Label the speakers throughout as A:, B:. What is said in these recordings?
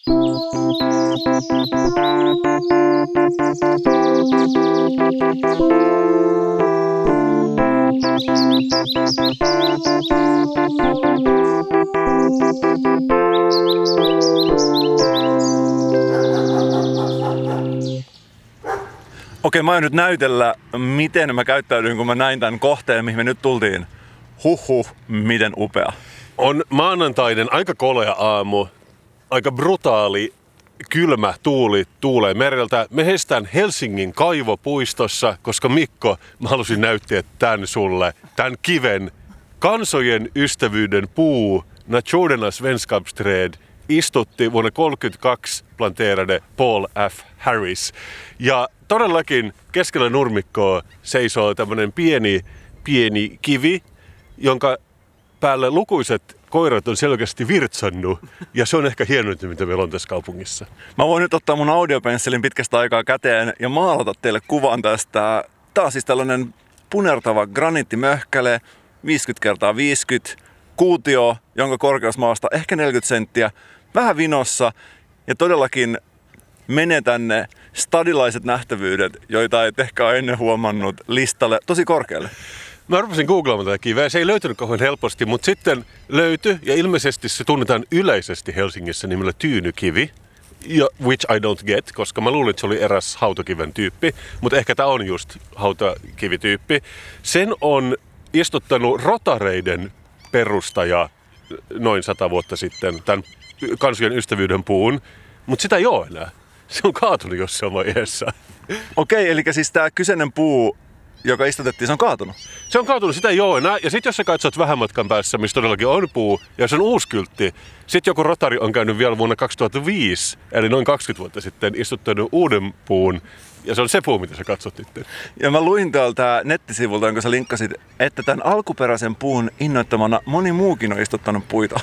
A: Okei, mä aion nyt näytellä, miten mä käyttäydyin, kun mä näin tämän kohteen, mihin me nyt tultiin. Huhhuh, miten upea.
B: On maanantainen aika kolea aamu, aika brutaali, kylmä tuuli tuulee mereltä. Me heistään Helsingin kaivopuistossa, koska Mikko, mä halusin näyttää tän sulle, tän kiven. Kansojen ystävyyden puu, Nationernas vänskapsträd, istutti vuonna 1932 planterade Paul F. Harris. Ja todellakin keskellä nurmikkoa seisoo tämmönen pieni kivi, jonka päälle lukuiset koirat on selkeästi virtsannut, ja se on ehkä hienointa, mitä meillä on tässä kaupungissa.
A: Mä voin nyt ottaa mun audiopensselin pitkästä aikaa käteen ja maalata teille kuvan tästä. Tää on siis tällainen punertava graniittimöhkäle, 50x50, kuutio, jonka korkeus maasta ehkä 40 senttiä, vähän vinossa, ja todellakin menee tänne stadilaiset nähtävyydet, joita et ehkä ole ennen huomannut, listalle tosi korkealle.
B: Mä rupesin googlaamaan tätä kiveä. Se ei löytynyt kauhean helposti, mutta sitten löytyi, ja ilmeisesti se tunnetaan yleisesti Helsingissä nimellä Tyynykivi, which I don't get, koska mä luulin, että se oli eräs hautakiven tyyppi, mutta ehkä tämä on just hautakivityyppi. Sen on istuttanut rotareiden perustaja noin 100 vuotta sitten, tämän kansojen ystävyyden puun, mutta sitä ei ole enää. Se on kaatunut jossain vaiheessa.
A: Okei, eli siis tämä kyseinen puu, joka istutettiin, se on kaatunut?
B: Se on kaatunut, sitä ei ole enää. Ja sitten jos sä katsot vähän matkan päässä, missä todellakin on puu, ja se on uusi kyltti, sitten joku rotari on käynyt vielä vuonna 2005, eli noin 20 vuotta sitten, istuttanut uuden puun, ja se on se puu, mitä sä katsot nyt.
A: Ja mä luin täältä nettisivulta, jonka sä linkkasit, että tämän alkuperäisen puun innoittamana moni muukin on istuttanut puita.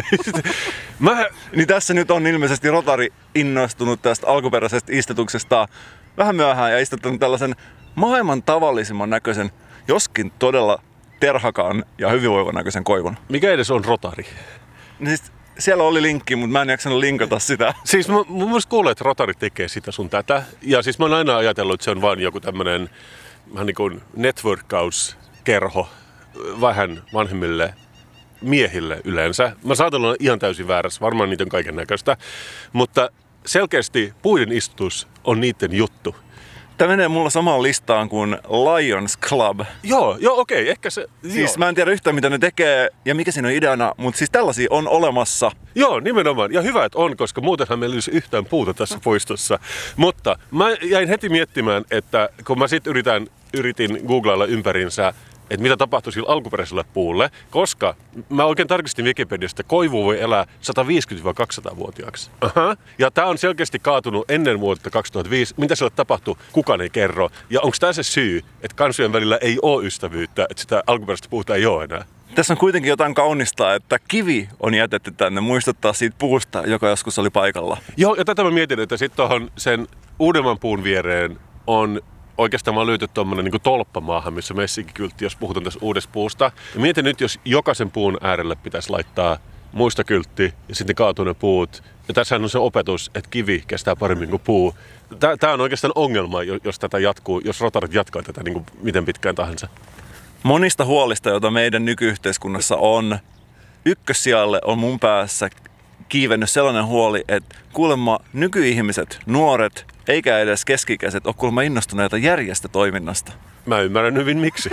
A: Niin tässä nyt on ilmeisesti rotari innostunut tästä alkuperäisestä istutuksesta vähän myöhään ja istuttanut tällaisen maailman tavallisimman näköisen, joskin todella terhakaan ja hyvinvoivan näköisen koivun.
B: Mikä edes on rotari?
A: Siis siellä oli linkki, mutta mä en jaksanut linkata sitä.
B: Siis mä myös kuulen, että rotari tekee sitä sun tätä. Ja siis mä oon aina ajatellut, että se on vaan joku tämmönen vähän niin kuin networkauskerho vähän vanhemmille miehille yleensä. Mä saatan olla ihan täysin väärässä, varmaan niitä on kaiken näköistä. Mutta selkeästi puiden istutus on niiden juttu.
A: Tämä menee mulla samaan listaan kuin Lions Club.
B: Joo, okei, ehkä se...
A: Siis mä en tiedä yhtään, mitä ne tekee ja mikä siinä on ideana, mutta siis tällaisia on olemassa.
B: Joo, nimenomaan. Ja hyvä, että on, koska muutenhan meillä olisi yhtään puuta tässä puistossa. Mutta mä jäin heti miettimään, että kun mä sitten yritin googlailla ympärinsä, että mitä tapahtuu sillä alkuperäisellä puulle, koska mä oikein tarkistin Wikipediasta, että koivu voi elää 150-200-vuotiaaksi. Ja tää on selkeästi kaatunut ennen vuotta 2005. Mitä sille tapahtui, kukaan ei kerro. Ja onko tämä se syy, että kansojen välillä ei ole ystävyyttä, että sitä alkuperäistä puuta ei ole enää?
A: Tässä on kuitenkin jotain kaunista, että kivi on jätetty tänne muistuttaa siitä puusta, joka joskus oli paikalla.
B: Joo, ja tätä mä mietin, että sitten tuohon sen uudemman puun viereen on oikeastaan mä löyty tuommoinen niin tolppamaahan, missä messinkikyltti, jos puhutaan tässä uudesta puusta. Ja mietin nyt, jos jokaisen puun äärelle pitäisi laittaa muistakyltti ja sitten kaatuu ne puut. Ja tässähän on se opetus, että kivi kestää paremmin kuin puu. Tämä on oikeastaan ongelma, jos tätä jatkuu, jos rotarit jatkaa tätä niin kuin miten pitkään tahansa.
A: Monista huolista, joita meidän nykyyhteiskunnassa on, ykkössijalle on mun päässä kiivennyt sellainen huoli, että kuulemma nykyihmiset, nuoret, eikä edes keski-ikäiset ole kuulemma innostuneita järjestötoiminnasta.
B: Mä ymmärrän hyvin miksi.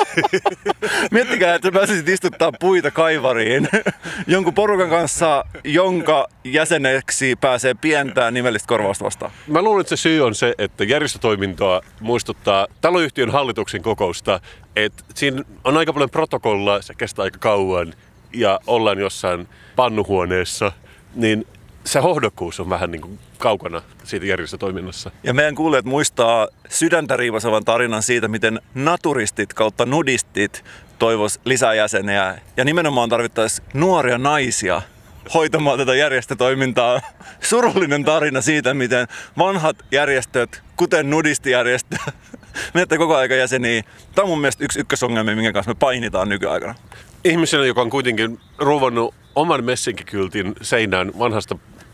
A: Miettikää, että pääsisit istuttaa puita kaivariin jonkun porukan kanssa, jonka jäseneksi pääsee pientää nimellistä korvausta vastaan.
B: Mä luulen, että se syy on se, että järjestötoimintoa muistuttaa taloyhtiön hallituksen kokousta, että siinä on aika paljon protokollaa, se kestää aika kauan ja ollaan jossain pannuhuoneessa, niin se hohdokkuus on vähän niin kuin kaukana siitä järjestötoiminnassa.
A: Ja meidän kuulijat muistaa sydäntä riivasavan tarinan siitä, miten naturistit kautta nudistit toivois lisää jäseniä. Ja nimenomaan tarvittaisiin nuoria naisia hoitamaan tätä järjestötoimintaa. Surullinen tarina siitä, miten vanhat järjestöt, kuten nudistijärjestö, menette koko ajan jäseniä. Tämä on mun mielestä yksi ykkösongelma, minkä kanssa me painitaan nykyaikana.
B: Ihmisenä, joka on kuitenkin ruvannut oman messinkikyltin seinään vanhasta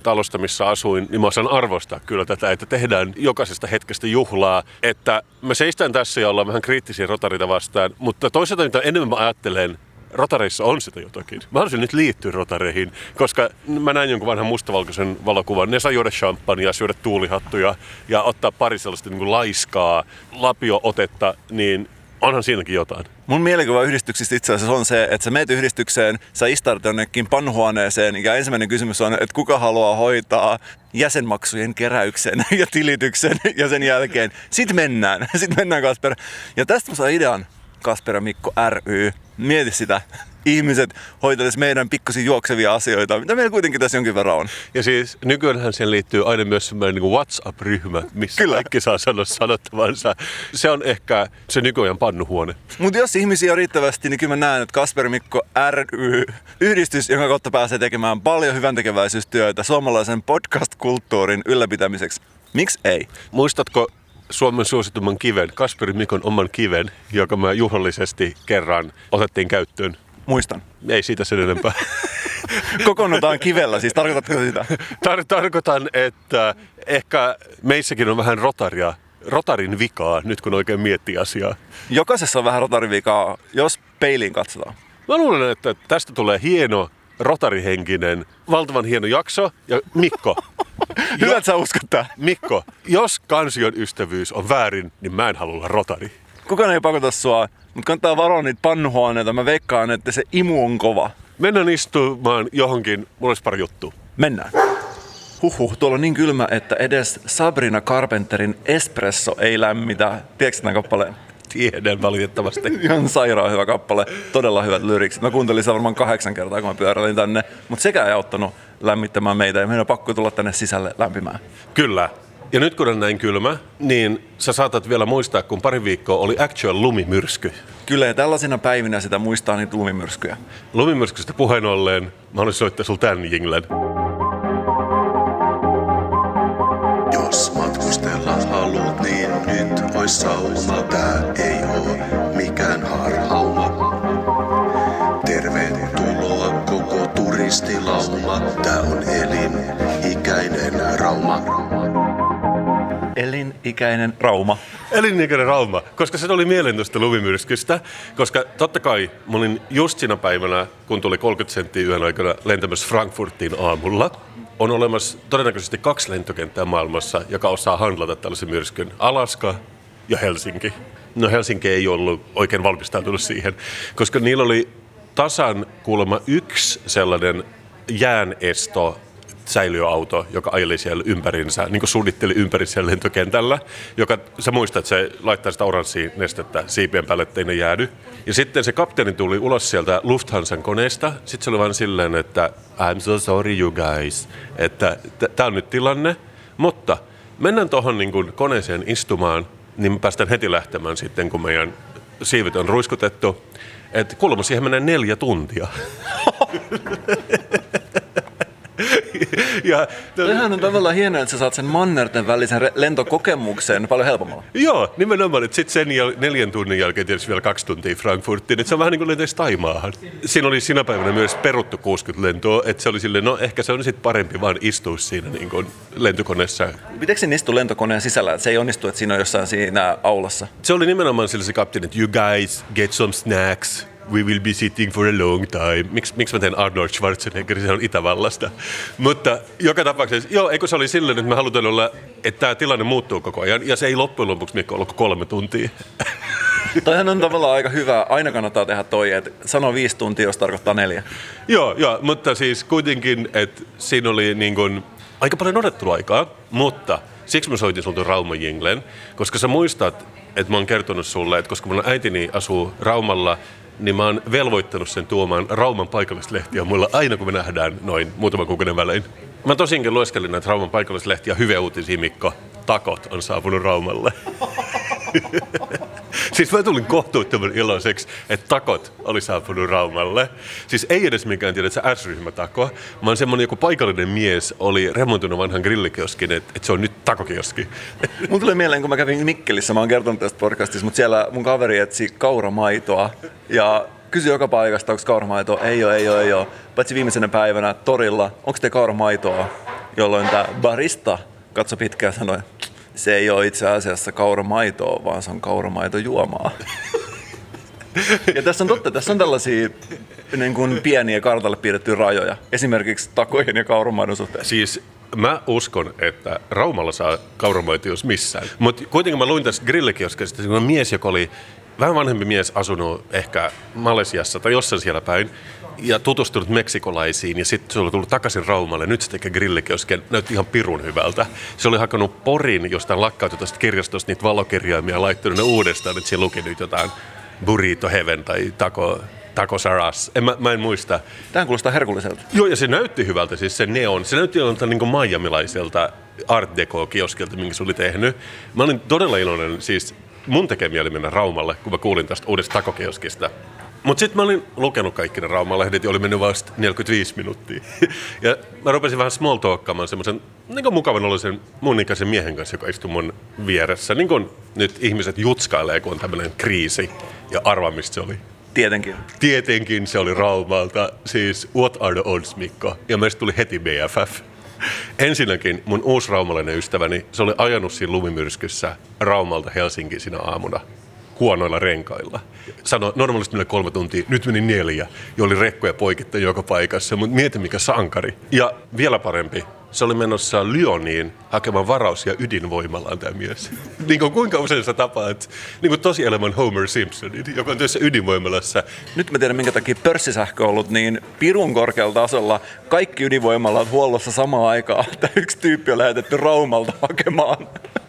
B: talosta, missä asuin, niin mä osaan arvostaa kyllä tätä, että tehdään jokaisesta hetkestä juhlaa. Että me seistään tässä ja ollaan vähän kriittisiä rotarita vastaan, mutta toisaalta mitä enemmän mä ajattelen, rotareissa on sitä jotakin. Mä haluaisin nyt liittyä rotareihin, koska mä näin jonkun vanhan mustavalkoisen valokuvan. Ne saa juoda champagnea, syödä tuulihattuja ja ottaa pari sellaista niin kuin laiskaa lapio-otetta, niin onhan siinäkin jotain.
A: Mun mielikuva yhdistyksistä itse asiassa on se, että sä meet yhdistykseen, sä istaudut jonnekin pannuhuoneeseen ja ensimmäinen kysymys on, että kuka haluaa hoitaa jäsenmaksujen keräyksen ja tilityksen ja sen jälkeen sit mennään Kasper. Ja tästä mä saan idean, Kasper ja Mikko ry. Mieti sitä. Ihmiset hoitelis meidän pikkusin juoksevia asioita, mitä meillä kuitenkin tässä jonkin verran on.
B: Ja siis nykyäänhän siihen liittyy aina myös semmoinen niin kuin WhatsApp-ryhmä, missä Kyllä. kaikki saa sanoa sanottavansa. Se on ehkä se nykyajan pannuhuone.
A: Mutta jos ihmisiä on riittävästi, niin kyllä mä näen, että Kasper Mikko ry, yhdistys, jonka kautta pääsee tekemään paljon hyväntekeväisyystyötä suomalaisen podcast-kulttuurin ylläpitämiseksi. Miksi ei?
B: Muistatko Suomen suositumman kiven, Kasper Mikon oman kiven, joka me juhlallisesti kerran otettiin käyttöön?
A: Muistan.
B: Ei siitä sen enempää.
A: Kokoonnutaan kivellä, siis tarkoitatko sitä?
B: Tarkoitan, että ehkä meissäkin on vähän rotarin vikaa, nyt kun oikein miettii asiaa.
A: Jokaisessa on vähän rotarin vikaa, jos peiliin katsotaan.
B: Mä luulen, että tästä tulee hieno rotarihenkinen, valtavan hieno jakso. Ja Mikko.
A: Hyvä, että sä uskot tää.
B: Mikko, jos kansion ystävyys on väärin, niin mä en halua olla rotari.
A: Kukaan ei pakota sua, mutta kannattaa varoa niitä pannuhuoneita. Mä veikkaan, että se imu on kova.
B: Mennään istumaan johonkin, mulla olisi pari juttua.
A: Mennään. Tuolla on niin kylmä, että edes Sabrina Carpenterin Espresso ei lämmitä. Tiedätkö tämän kappaleen?
B: Tiedän valitettavasti.
A: Ihan sairaan hyvä kappale. Todella hyvät lyriksit. Mä kuuntelin sen varmaan 8 kertaa, kun mä pyöräilin tänne. Mutta sekään ei auttanut lämmittämään meitä ja meidän on pakko tulla tänne sisälle lämpimään.
B: Kyllä. Ja nyt kun on näin kylmä, niin sä saatat vielä muistaa, kun pari viikkoa oli actual lumimyrsky.
A: Kyllä, ja tällaisina päivinä sitä muistaa niitä lumimyrskyjä.
B: Lumimyrskystä puheen ollen, mä haluaisin soittaa sulla tän jinglen.
C: Jos matkustella haluat, niin nyt ois sauma. Tää ei oo mikään harhauma. Tervetuloa koko turistilauma. Tää on elinikäinen Rauma.
A: Elinikäinen Rauma.
B: Elinikäinen Rauma, koska se oli mielentoista lumimyrskystä, koska totta kai mä olin just siinä päivänä, kun tuli 30 senttiä yön aikana lentämässä Frankfurtiin aamulla. On olemassa todennäköisesti 2 lentokenttää maailmassa, joka osaa handlata tällaisen myrskyn. Alaska ja Helsinki. No Helsinki ei ollut oikein valmistautunut siihen, koska niillä oli tasan kuulemma 1 sellainen jäänesto säiliöauto, joka ajeli siellä ympärinsä, niin kuin suunnitteli ympäri siellä lentokentällä, joka, sä muistat, että se laittaa sitä oranssia nestettä siipien päälle, ettei ne jäädy. Ja sitten se kapteeni tuli ulos sieltä Lufthansan koneesta. Sitten se oli vaan silleen, että I'm so sorry you guys, että tää on nyt tilanne. Mutta mennään tuohon niin kuin koneeseen istumaan, niin me päästään heti lähtemään sitten, kun meidän siivet on ruiskutettu. Että kuulemma siihen menee 4 tuntia.
A: Tämähän on tavallaan hienoa, että sä saat sen mannerten välisen lentokokemuksen paljon helpommalla.
B: Joo, nimenomaan. Että sitten sen 4 tunnin jälkeen tietysti vielä 2 tuntia Frankfurtiin. Että se on vähän niin kuin lentäisi Taimaahan. Siinä oli sinä päivänä myös peruttu 60 lentoa. Että se oli silleen, no ehkä se on sitten parempi vaan istua siinä niin kuin lentokoneessa.
A: Pitääkö siinä istua lentokoneen sisällä? Että se ei onnistu, että siinä on jossain siinä aulassa?
B: Se oli nimenomaan sillä se kapteeni, että you guys get some snacks. We will be sitting for a long time. Miksi mä teen Arnold Schwarzenegger, se on Itävallasta. Mutta joka tapauksessa, eikö se oli silleen, että me halutaan olla, että tämä tilanne muuttuu koko ajan. Ja se ei loppujen lopuksi Mikko ollut 3 tuntia.
A: Toihan on tavallaan aika hyvä. Aina kannattaa tehdä toi, että sano 5 tuntia, jos tarkoittaa 4.
B: Joo, mutta siis kuitenkin, että siinä oli niin kuin aika paljon odotteluaikaa, mutta siksi mä soitin sulta Rauma-jinglen, koska sä muistat, että mä oon kertonut sulle, että koska mun äitini asuu Raumalla, niin mä oon velvoittanut sen tuomaan Rauman paikallislehtiä mulla aina, kun me nähdään noin muutaman kuukauden välein. Mä tosinkin lueskelin näitä Rauman paikallislehtiä, hyviä uutisia, Mikko. Takot on saapunut Raumalle. Siis mä tulin kohtuuttoman iloiseksi, että takot oli saapunut Raumalle. Siis ei edes mikään tiedä, että se S-ryhmätako. Mä oon semmonen joku paikallinen mies, oli remontunut vanhan grillikioskin, että se on nyt takokioski.
A: Mun tuli mieleen, kun mä kävin Mikkelissä, mä oon kertonut tästä podcastissa, mutta siellä mun kaveri etsi kauramaitoa ja kysyi joka paikasta, onko kauramaitoa. Ei oo. Paitsi viimeisenä päivänä torilla, onko te kauramaitoa? jolloin tämä barista katsoi pitkään ja sanoi, se ei ole itse asiassa kauramaitoa, vaan se on kauramaitojuomaa. Ja tässä on totta, tässä on tällaisia niin kuin pieniä kartalle piirrettyjä rajoja, esimerkiksi takojen ja kauramaidon suhteen.
B: Siis mä uskon, että Raumalla saa kauramaito jos missään. Mutta kuitenkin mä luin tässä grillikioskesta, että mies, joka oli vähän vanhempi mies, asunut ehkä Malesiassa tai jossain siellä päin, ja tutustunut meksikolaisiin, ja sitten se oli tullut takaisin Raumalle. Nyt se tekee grillikiosken, näytti ihan pirun hyvältä. Se oli hakannut Porin jostain lakkautetusta kirjastosta niitä valokirjaimia ja laittanut ne uudestaan, että siellä luki nyt jotain Burrito Heaven tai Taco Saras. Mä en muista.
A: Tämä kuulostaa herkulliselta.
B: Joo, ja se näytti hyvältä, siis se neon. Se näytti joltain niin kuin miamilaiselta Art Deco-kioskilta, minkä se oli tehnyt. Mä olin todella iloinen, siis mun tekee mieli mennä Raumalle, kun mä kuulin tästä uudesta takokioskista. Mutta sitten mä olin lukenut kaikki ne Rauman-lehdet ja oli mennyt vasta 45 minuuttia. Ja mä rupesin vähän small talkkaamaan semmoisen niin mukavan oloisen mun ikäisen miehen kanssa, joka istui mun vieressä. Niin kuin nyt ihmiset jutskailee, kun on tämmöinen kriisi. Ja arvaa, mistä se oli.
A: Tietenkin.
B: Tietenkin se oli Raumalta. Siis what are the odds, Mikko? Ja meistä tuli heti BFF. Ensinnäkin mun uusi raumalainen ystäväni, se oli ajanut siinä lumimyrskyssä Raumalta Helsinkiin siinä aamuna. Huonoilla renkailla. Sano, normaalisti menee 3 tuntia, nyt meni 4, ja oli rekkoja poikittain joka paikassa, mutta mieti mikä sankari. Ja vielä parempi, se oli menossa Lyoniin hakemaan varausia ydinvoimalaan tämä mies. Niin kuin kuinka usein sä tapaat niin kuin tosielämän Homer Simpsonin, joka on työssä ydinvoimalassa.
A: Nyt mä tiedän, minkä takia pörssisähkö on ollut niin pirun korkealla tasolla. Kaikki ydinvoimalat huollossa samaan aikaan. Tämä yksi tyyppi on lähetetty Raumalta hakemaan.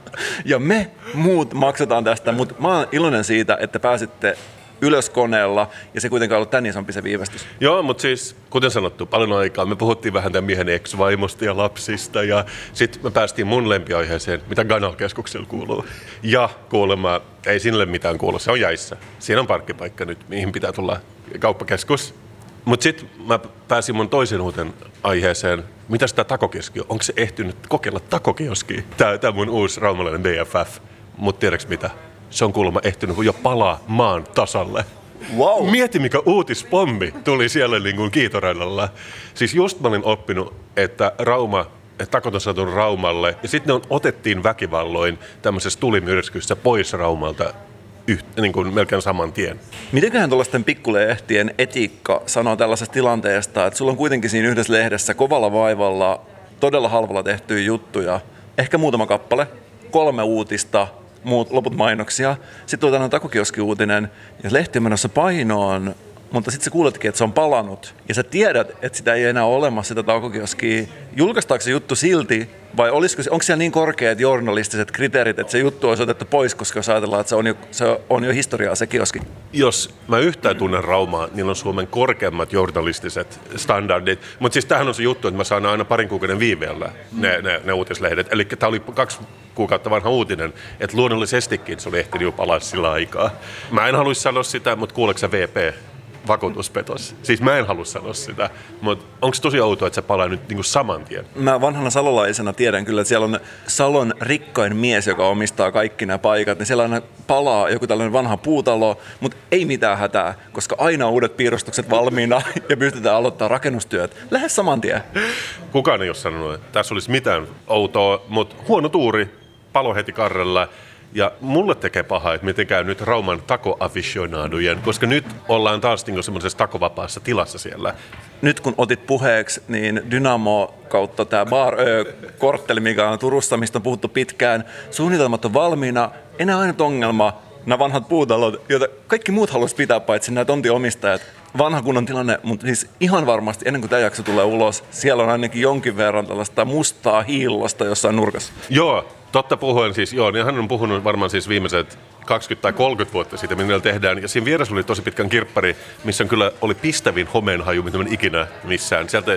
A: Ja me muut maksetaan tästä, mutta mä oon iloinen siitä, että pääsitte ylös koneella, ja se kuitenkaan ollut tän isompi se viivästys.
B: Joo, mutta siis, kuten sanottu, paljon aikaa. Me puhuttiin vähän tämän miehen ex-vaimosta ja lapsista, ja sitten me päästiin mun lempiaiheeseen, mitä Ganal-keskuksella kuuluu. Ja kuulemma, ei sinne mitään kuulu, se on jäissä. Siinä on parkkipaikka nyt, mihin pitää tulla kauppakeskus. Mutta sitten mä pääsin mun toisen uuteen aiheeseen. Mitäs tää takokioski on? Onko se ehtinyt kokeilla takokioskia? Tää mun uusi raumalainen BFF. Mut tiedäks mitä? Se on kuulemma ehtinyt jo palaa maan tasalle.
A: Wow.
B: Mieti mikä uutispommi tuli siellä niin kuin kiitoradalla. Siis just mä olin oppinut, että takot on saatu Raumalle. Ja sitten ne otettiin väkivalloin tämmöisessä tulimyrskyssä pois Raumalta. Niin kuin melkein saman tien.
A: Mitenköhän tuollaisten pikkulehtien etiikka sanoo tällaisesta tilanteesta, että sulla on kuitenkin siinä yhdessä lehdessä kovalla vaivalla todella halvalla tehtyjä juttuja, ehkä muutama kappale, 3 uutista, loput mainoksia, sitten tulee tällainen takokioski-uutinen, ja lehti on menossa painoon, mutta sitten sä kuuletkin, että se on palannut, ja sä tiedät, että sitä ei enää ole olemassa, sitä takokioskiä. Julkaistaanko se juttu silti, vai onko siellä niin korkeat journalistiset kriteerit, että se juttu olisi otettu pois, koska jos ajatellaan, että se on jo historiaa se kioski? Jos
B: mä yhtään tunnen Raumaa, niillä on Suomen korkeammat journalistiset standardit. Mutta siis tämähän on se juttu, että mä saan aina parin kuukauden viiveellä ne uutislehdet. Eli tämä oli 2 kuukautta vanha uutinen, että luonnollisestikin se oli ehtinyt jo palaa sillä aikaa. Mä en haluaisi sanoa sitä, mutta kuuleeko sä VP? Vakuutuspetos. Siis mä en halua sanoa sitä, mutta onko tosi outoa, että se palaa nyt niin kuin saman tien?
A: Mä vanhana salolaisena tiedän kyllä, että siellä on Salon rikkain mies, joka omistaa kaikki nämä paikat, niin siellä aina palaa joku tällainen vanha puutalo, mutta ei mitään hätää, koska aina on uudet piirustukset valmiina ja pystytään aloittamaan rakennustyöt lähes saman tien.
B: Kukaan ei ole sanonut, että tässä olisi mitään outoa, mutta huono tuuri, palo heti karrella. Ja mulle tekee pahaa, että miten käy nyt Rauman takoaficionadujen, koska nyt ollaan taas niin semmoisessa takovapaassa tilassa siellä.
A: Nyt kun otit puheeksi, niin Dynamo kautta tämä kortteli, mikä on Turussa, mistä on puhuttu pitkään, suunnitelmat on valmiina. Enää ainut ongelma, nämä vanhat puutalot, joita kaikki muut haluaisi pitää, paitsi nämä tontiomistajat. Vanha kunnon tilanne, mutta siis ihan varmasti ennen kuin tämä jakso tulee ulos, siellä on ainakin jonkin verran tällaista mustaa hiillosta jossain nurkassa.
B: Joo. Totta puhuen siis, joo, niin hän on puhunut varmaan siis viimeiset 20 tai 30 vuotta siitä, mitä niillä tehdään. Ja siinä vieressä oli tosi pitkän kirppari, missä kyllä oli pistävin homeenhaju, mitä ikinä missään. Sieltä,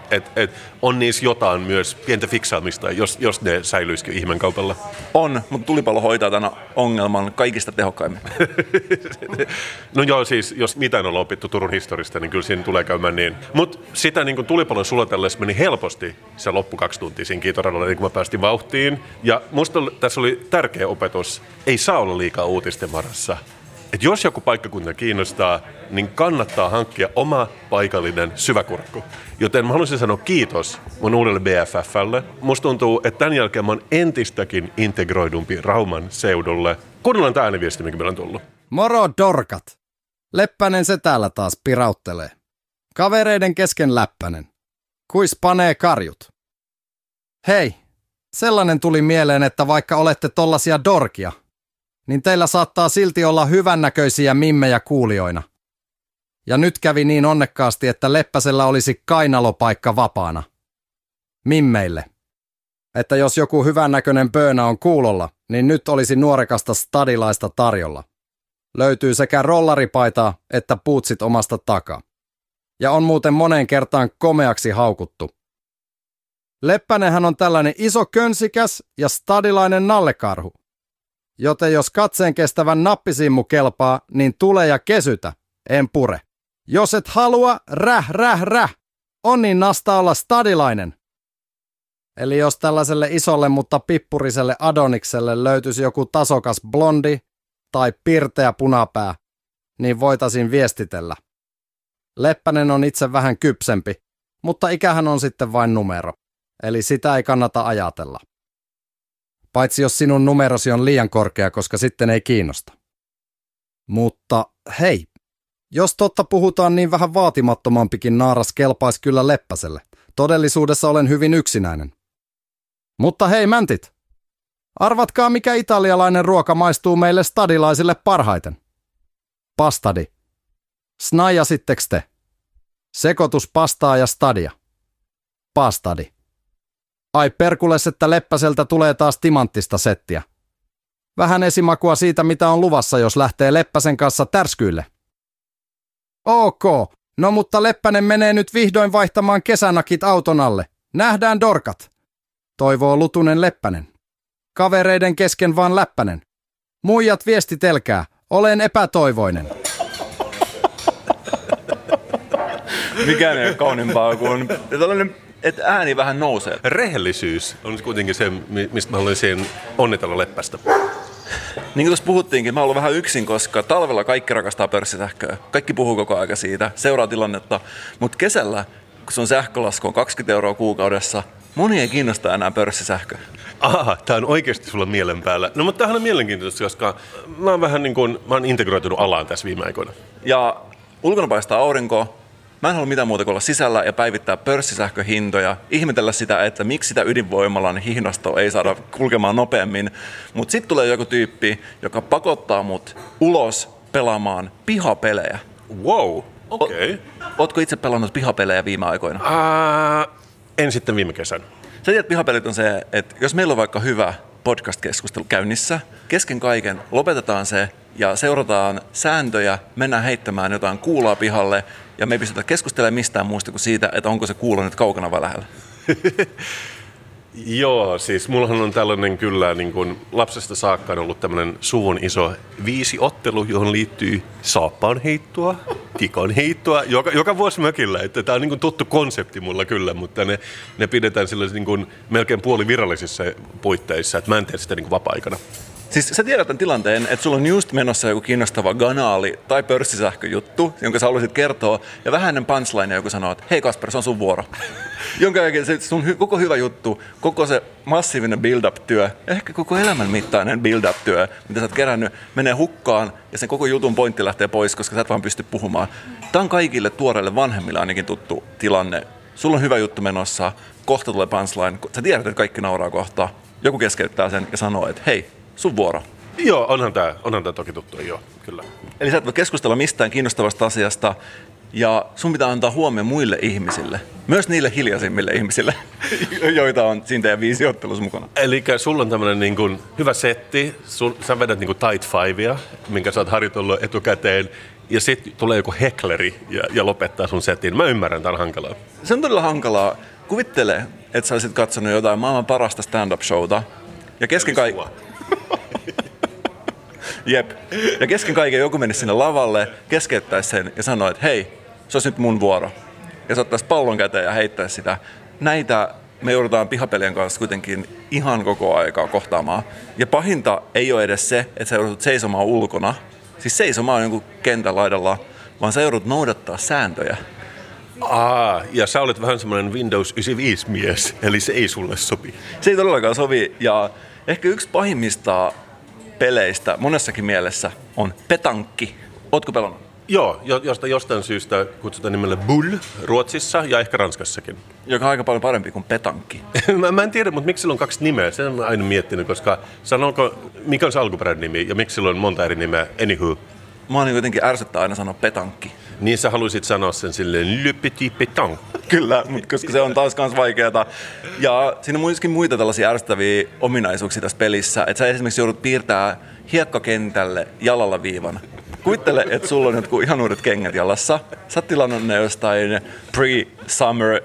B: on niissä jotain myös pientä fiksaamista, jos ne säilyisikin ihmeenkaupalla.
A: On, mutta tulipalo hoitaa tämän ongelman kaikista tehokkaimmin.
B: No joo, siis jos mitään on opittu Turun historiasta, niin kyllä siinä tulee käymään niin. Mutta sitä niin kuin tulipalon sulatellessa meni helposti se loppu 2 tuntia siinä kiitoradalla, niin kun mä päästin vauhtiin. Ja musta tässä oli tärkeä opetus, ei saa olla liikaa uutisten varassa. että jos joku paikkakunta kiinnostaa, niin kannattaa hankkia oma paikallinen syväkurkku. Joten mä haluaisin sanoa kiitos mun uudelle BFF:lle. Musta tuntuu, että tämän jälkeen mä oon entistäkin integroidumpi Rauman seudulle. Kuunnellaan tää ääniviesti, mikä meillä on tullut.
D: Moro dorkat! Leppänen se täällä taas pirauttelee. Kavereiden kesken Läppänen. Kuis panee karjut? Hei, sellainen tuli mieleen, että vaikka olette tollasia dorkia, niin teillä saattaa silti olla hyvännäköisiä mimmejä kuulijoina. Ja nyt kävi niin onnekkaasti, että Leppäsellä olisi kainalopaikka vapaana. Mimmeille. Että jos joku hyvännäköinen pöönä on kuulolla, niin nyt olisi nuorekasta stadilaista tarjolla. Löytyy sekä rollaripaitaa että puutsit omasta takaa. Ja on muuten moneen kertaan komeaksi haukuttu. Leppänenhän on tällainen iso könsikäs ja stadilainen nallekarhu. Joten jos katseen kestävän nappisimmu kelpaa, niin tule ja kesytä, en pure. Jos et halua, räh. On niin nasta olla stadilainen. Eli jos tällaiselle isolle, mutta pippuriselle Adonikselle löytyisi joku tasokas blondi tai pirteä punapää, niin voitaisiin viestitellä. Leppänen on itse vähän kypsempi, mutta ikähän on sitten vain numero, eli sitä ei kannata ajatella. Paitsi jos sinun numerosi on liian korkea, koska sitten ei kiinnosta. Mutta hei, jos totta puhutaan, niin vähän vaatimattomampikin naaras kelpaisi kyllä Leppäselle. Todellisuudessa olen hyvin yksinäinen. Mutta hei mäntit, arvatkaa mikä italialainen ruoka maistuu meille stadilaisille parhaiten. Pastadi. Snaijasitteks te? Sekoitus pastaa ja stadia. Pastadi. Ai perkules, että Leppäseltä tulee taas timanttista settiä. Vähän esimakua siitä, mitä on luvassa, jos lähtee Leppäsen kanssa tärskyille. Ok, no mutta Leppänen menee nyt vihdoin vaihtamaan kesänakit auton alle. Nähdään dorkat. Toivoo lutunen Leppänen. Kavereiden kesken vaan Läppänen. Muijat viestitelkää, olen epätoivoinen.
A: Mikään ei ole kauniimpaa kuin tällainen, että ääni vähän nousee.
B: Rehellisyys on kuitenkin se, mistä mä haluaisin onnitella Leppästä.
A: Niin kuin tuossa puhuttiinkin, mä oon ollut vähän yksin, koska talvella kaikki rakastaa pörssisähköä. Kaikki puhuu koko aika siitä, seuraa tilannetta. Mutta kesällä, kun sun sähkölasku on 20 € kuukaudessa, moni ei kiinnosta enää pörssisähköä.
B: Aha, tää on oikeasti sulla mielen päällä. No mutta tämähän on mielenkiintoista, koska mä oon integroitunut alaan tässä viime aikoina.
A: Ja ulkona paistaa aurinko. Mä en halua mitään muuta kuin olla sisällä ja päivittää pörssisähköhintoja, ihmetellä sitä, että miksi sitä ydinvoimalan hihnastoa ei saada kulkemaan nopeammin. Mutta sitten tulee joku tyyppi, joka pakottaa mut ulos pelaamaan pihapelejä.
B: Wow, okei. Okay.
A: Ootko itse pelannut pihapelejä viime aikoina?
B: En sitten viime kesän.
A: Sä tiedät, pihapelit on se, että jos meillä on vaikka hyvä podcast-keskustelu käynnissä, kesken kaiken lopetetaan se ja seurataan sääntöjä, mennään heittämään jotain kuulaa pihalle ja me ei pystytä keskustelemaan mistään muusta kuin siitä, että onko se kuulo nyt kaukana vai lähellä.
B: Joo, siis mullahan on tällainen kyllä niin kuin lapsesta saakka on ollut tämmöinen suvun iso 5 ottelu, johon liittyy saappaan heittoa, tikon heittoa, joka vuosi mökillä. Että tämä on niin kuin tuttu konsepti mulla kyllä, mutta ne pidetään sellaisissa niin kuin melkein puolivirallisissa puitteissa, että mä en tee sitä niin kuin vapaa-aikana.
A: Siis sä tiedät tämän tilanteen, että sulla on just menossa joku kiinnostava ganaali tai pörssisähköjuttu, jonka sä haluaisit kertoa, ja vähän ennen punchline joku sanoo, että hei Kasper, se on sun vuoro. Jonka jälkeen se sun koko hyvä juttu, koko se massiivinen build-up-työ, ehkä koko elämän mittainen build-up-työ, mitä sä oot kerännyt, menee hukkaan, ja sen koko jutun pointti lähtee pois, koska sä et vaan pysty puhumaan. Tämä on kaikille tuoreille vanhemmille ainakin tuttu tilanne. Sulla on hyvä juttu menossa, kohta tulee punchline, sä tiedät, että kaikki nauraa kohta. Joku keskeyttää sen ja sanoo, että hei, sun vuoro.
B: Joo, onhan tää toki tuttu, joo, kyllä.
A: Eli sä et voi keskustella mistään kiinnostavasta asiasta, ja sun pitää antaa huomioon muille ihmisille. Myös niille hiljaisimmille ihmisille, joita on siinä teidän 5 ottelussa mukana.
B: Eli sulla on tämmönen niin kuin hyvä setti, sä vedät niin kuin tight fivea, minkä sä oot harjoitellut etukäteen, ja sitten tulee joku hekleri ja lopettaa sun setin. Mä ymmärrän, tää on hankalaa.
A: Se on todella hankalaa. Kuvittele, että sä olisit katsonut jotain maailman parasta stand-up-showta, ja kesken Jep. Ja kesken kaiken joku menisi sinne lavalle, keskeyttäisi sen ja sanoi, että hei, se olisi nyt mun vuoro. Ja se ottaisi pallon käteen ja heittäisi sitä. Näitä me joudutaan pihapelien kanssa kuitenkin ihan koko aikaa kohtaamaan. Ja pahinta ei ole edes se, että sä joudut seisomaan ulkona. siis seisomaan jonkun kentän laidalla, vaan sä joudut noudattaa sääntöjä.
B: Ja sä olet vähän semmoinen Windows 95 mies, eli se ei sulle sopi.
A: Se ei todellakaan sovi, ja ehkä yksi pahimmista peleistä monessakin mielessä on petankki. Ootko pelannut?
B: Joo, josta jostain syystä kutsutaan nimellä Bull Ruotsissa ja ehkä Ranskassakin.
A: Joka on aika paljon parempi kuin petankki.
B: mä en tiedä, mutta miksi sillä on 2 nimeä? Sen olen aina miettinyt, koska mikä on se alkuperäinen nimi ja miksi sillä on monta eri nimeä? Anywho.
A: Mä oon jotenkin ärsyttää aina sanoa petankki.
B: Niin sä haluaisit sanoa sen silleen le petit pétanque.
A: Kyllä, mutta koska se on taas kans vaikeata. Ja siinä on myöskin muita tällaisia ärsyttäviä ominaisuuksia tässä pelissä. Että sä esimerkiksi joudut piirtämään hiekkakentälle jalalla viivan. Kuvittele, että sulla on jotkut ihan uudet kengät jalassa. Sä oot tilannut ne jostain pre-summer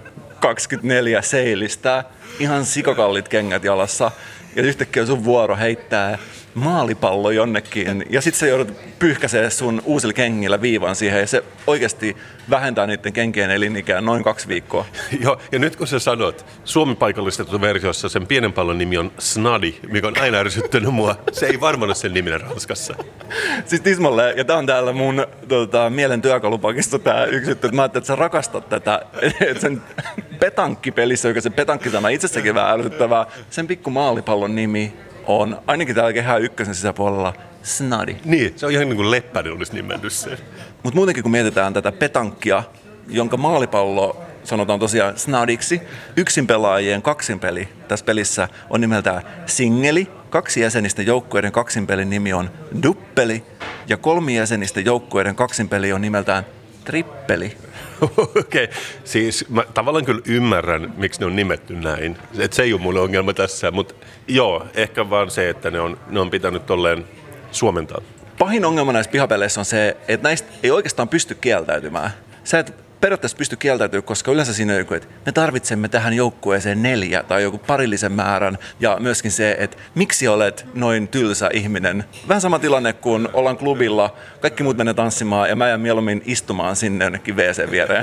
A: 24 seilistä. Ihan sikakallit kengät jalassa. Ja yhtäkkiä sun vuoro heittää maalipallo jonnekin. Ja sit sä joudut pyyhkäisee sun uusilla kengillä viivan siihen. Ja se oikeasti vähentää niiden kenkien elinikää noin 2 viikkoa.
B: Joo, ja nyt kun sä sanot, Suomen paikallistetussa versiossa sen pienen pallon nimi on Snadi, mikä on aina ärsyttänyt mua. Se ei varmaan ole sen niminen Ranskassa.
A: Siis tismalle, ja tää on täällä mun mielen työkalupakista tää yksi juttu, että mä ajattelin, että sä rakastat tätä, että sen petankkipelissä, joka se petankkisana itsessäkin vähän ärsyttävää, sen pikku maalipallon nimi on, ainakin täällä Kehä Ykkösen sisäpuolella, Snadi.
B: Niin, se on ihan niin kuin Leppänen olisi nimennyt sen.
A: Mutta muutenkin kun mietitään tätä petankkia, jonka maalipallo sanotaan tosiaan Snadiksi, yksin pelaajien kaksinpeli tässä pelissä on nimeltään Singeli, 2 jäsenistä joukkueiden kaksinpelin nimi on Duppeli ja 3 jäsenistä joukkueiden kaksinpeli on nimeltään Trippeli.
B: Okei, siis mä tavallaan kyllä ymmärrän, miksi ne on nimetty näin. Et se ei ole mun ongelma tässä, mutta joo, ehkä vaan se, että ne on pitänyt tolleen suomentaa.
A: Pahin ongelma näissä pihapeleissä on se, että näistä ei oikeastaan pysty kieltäytymään. Sä et periaatteessa pysty kieltäytymään, koska yleensä siinä on joku, että me tarvitsemme tähän joukkueeseen 4 tai joku parillisen määrän. Ja myöskin se, että miksi olet noin tylsä ihminen. Vähän sama tilanne, kun ollaan klubilla, kaikki muut menee tanssimaan ja mä jään mieluummin istumaan sinne jonnekin WC viereen.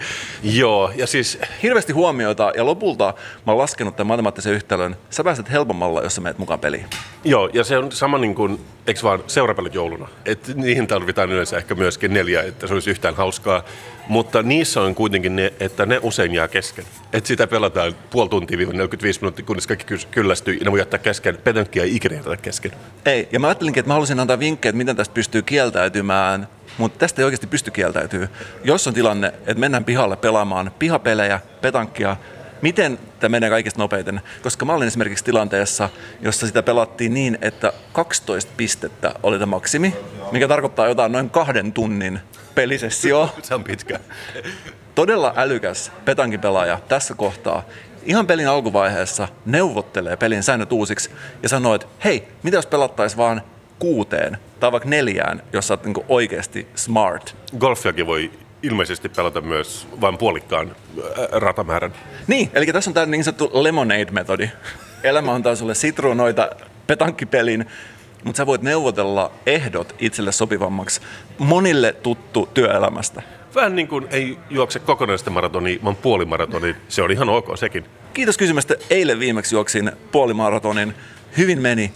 B: Joo, ja siis
A: hirveästi huomiota ja lopulta mä oon laskenut tämän matemaattisen yhtälön. Sä pääset helpommalla, jos sä menet mukaan peliin.
B: Joo, ja se on sama niin kuin, eikö vaan seurapelit jouluna? Et niihin tarvitaan yleensä ehkä myöskin 4, että se olisi yhtään hauskaa. Mutta niissä on kuitenkin ne, että ne usein jää kesken. Että sitä pelataan puoli tuntia 45 minuuttia, kunnes kaikki kyllästyy ja ne voi jättää kesken. Petankkia ei ikinä jätä kesken.
A: Ei, ja mä ajattelinkin, että mä haluaisin antaa vinkkejä, että miten tästä pystyy kieltäytymään. Mutta tästä ei oikeasti pysty kieltäytyä. Jos on tilanne, että mennään pihalle pelaamaan pihapelejä, petankkia, miten tämä menee kaikista nopeiten? Koska mä olin esimerkiksi tilanteessa, jossa sitä pelattiin niin, että 12 pistettä oli tämä maksimi, mikä tarkoittaa jotain noin 2 tunnin pelisessio.
B: Se on pitkä.
A: Todella älykäs petankin pelaaja tässä kohtaa. Ihan pelin alkuvaiheessa neuvottelee pelin säännöt uusiksi ja sanoo, että hei, mitä jos pelattaisiin vaan 6 tai vaikka 4, jos sä oot niinku oikeasti smart.
B: Golfiakin voi ilmeisesti pelata myös vain puolikkaan ratamäärän.
A: Niin, eli tässä on tämä niin sanottu lemonade-metodi. Elämä antaa sulle sitruunoita petankkipelin, mutta sä voit neuvotella ehdot itselle sopivammaksi. Monille tuttu työelämästä.
B: Vähän niin kuin ei juokse kokonaista maratonia, vaan puolimaratonia. Se on ihan ok sekin.
A: Kiitos kysymästä. Eilen viimeksi juoksin puolimaratonin. Hyvin meni.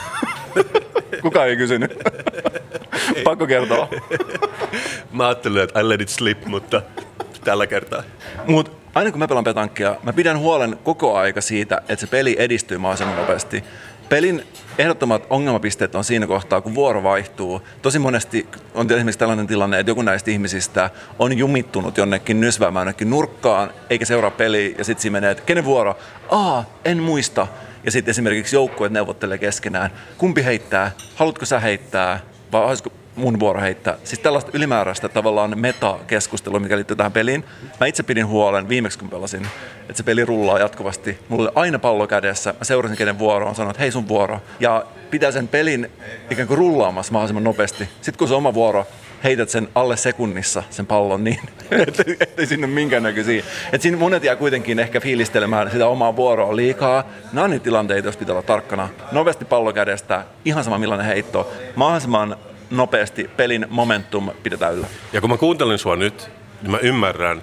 A: Kukaan ei kysynyt. Pakko kertoa.
B: Mä ajattelin, että I let it slip, mutta tällä kertaa.
A: Mut aina kun mä pelaan petankkia, mä pidän huolen koko aika siitä, että se peli edistyy mahdollisimman nopeasti. Pelin ehdottomat ongelmapisteet on siinä kohtaa, kun vuoro vaihtuu. Tosi monesti on esimerkiksi tällainen tilanne, että joku näistä ihmisistä on jumittunut jonnekin nysväämään jonnekin nurkkaan, eikä seuraa peliä, ja sitten siinä menee, että kenen vuoro? En muista. Ja sitten esimerkiksi joukkueet neuvottelee keskenään. Kumpi heittää? Haluatko sä heittää? Vai olisiko mun vuoro heittää? Siis tällaista ylimääräistä tavallaan meta-keskustelua, mikä liittyy tähän peliin. Mä itse pidin huolen viimeksi, kun pelasin, että se peli rullaa jatkuvasti. Mulla oli aina pallo kädessä. Mä seurasin, kenen vuoro on, sanoin, että hei, sun vuoro. Ja pitää sen pelin ikään kuin rullaamassa mahdollisimman nopeasti. Sitten kun se on oma vuoro, heität sen alle sekunnissa, sen pallon niin, ettei sinne minkäännäköisiä. Että siinä monet jää kuitenkin ehkä fiilistelemään sitä omaa vuoroa liikaa. Nämä on niitä tilanteita, jos pitää olla tarkkana. Nopeasti pallo kädestä, ihan sama millainen heitto. Mahdollisimman nopeasti pelin momentum pidetään yllä.
B: Ja kun mä kuuntelen sua nyt, niin mä ymmärrän,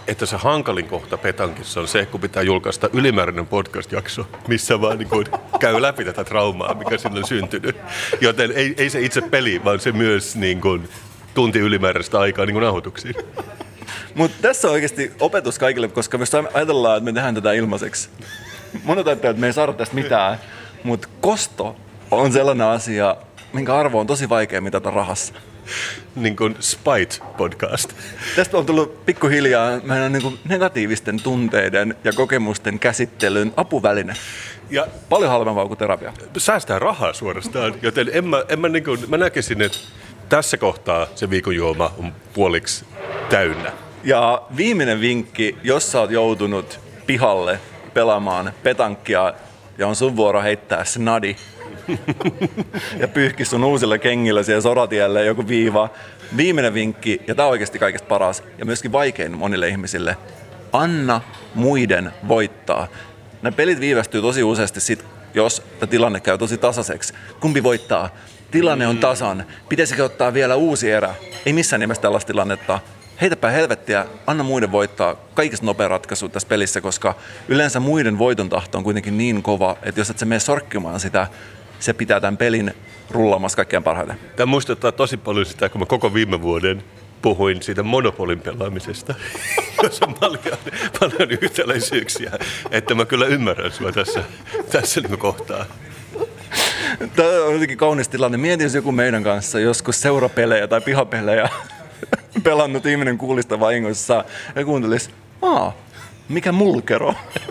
B: että se hankalin kohta petankissa on se, kun pitää julkaista ylimääräinen podcast-jakso, missä vaan niin kuin käy läpi tätä traumaa, mikä sinne on syntynyt. Joten ei se itse peli, vaan se myös niin kuin tunti ylimääräistä aikaa niin kuin nauhoituksiin.
A: Mutta tässä on oikeasti opetus kaikille, koska me ajatellaan, että me tehdään tätä ilmaiseksi. Monet ajattelee, että me ei saada tästä mitään, mutta kosto on sellainen asia, minkä arvo on tosi vaikea mitata rahassa.
B: Niin kuin Spite-podcast.
A: Tästä on tullut pikkuhiljaa meidän niin kuin negatiivisten tunteiden ja kokemusten käsittelyn apuväline. Ja paljon halvempaa kuin terapia.
B: Säästää rahaa suorastaan, joten mä näkisin, että tässä kohtaa se viikon juoma on puoliksi täynnä.
A: Ja viimeinen vinkki, jos sä oot joutunut pihalle pelaamaan petankkia ja on sun vuoro heittää snadi ja pyyhki sun uusilla kengillä siellä soratielle joku viiva. Viimeinen vinkki, ja tää on oikeasti kaikista paras ja myöskin vaikein monille ihmisille, anna muiden voittaa. Nämä pelit viivästyy tosi useasti sit, jos tilanne käy tosi tasaiseksi. Kumpi voittaa? Tilanne on tasan. Pitäisikö ottaa vielä uusi erä? Ei missään nimessä tällaista tilannetta. Heitäpä helvettiä, anna muiden voittaa. Kaikista nopea ratkaisu tässä pelissä, koska yleensä muiden voiton tahto on kuitenkin niin kova, että jos et sä mene sorkkimaan sitä, se pitää tämän pelin rullaamassa kaikkein parhaiten.
B: Tämä muistuttaa tosi paljon sitä, kun mä koko viime vuoden puhuin siitä Monopolin pelaamisesta, jossa on paljon yhtäläisyyksiä, että mä kyllä ymmärrän sua tässä niin kohtaa.
A: Tämä on jotenkin kaunis tilanne. Mietin, jos joku meidän kanssa joskus seurapelejä tai pihapelejä pelannut ihminen kuulista vahingossa ja kuuntelisi, mikä mulkero.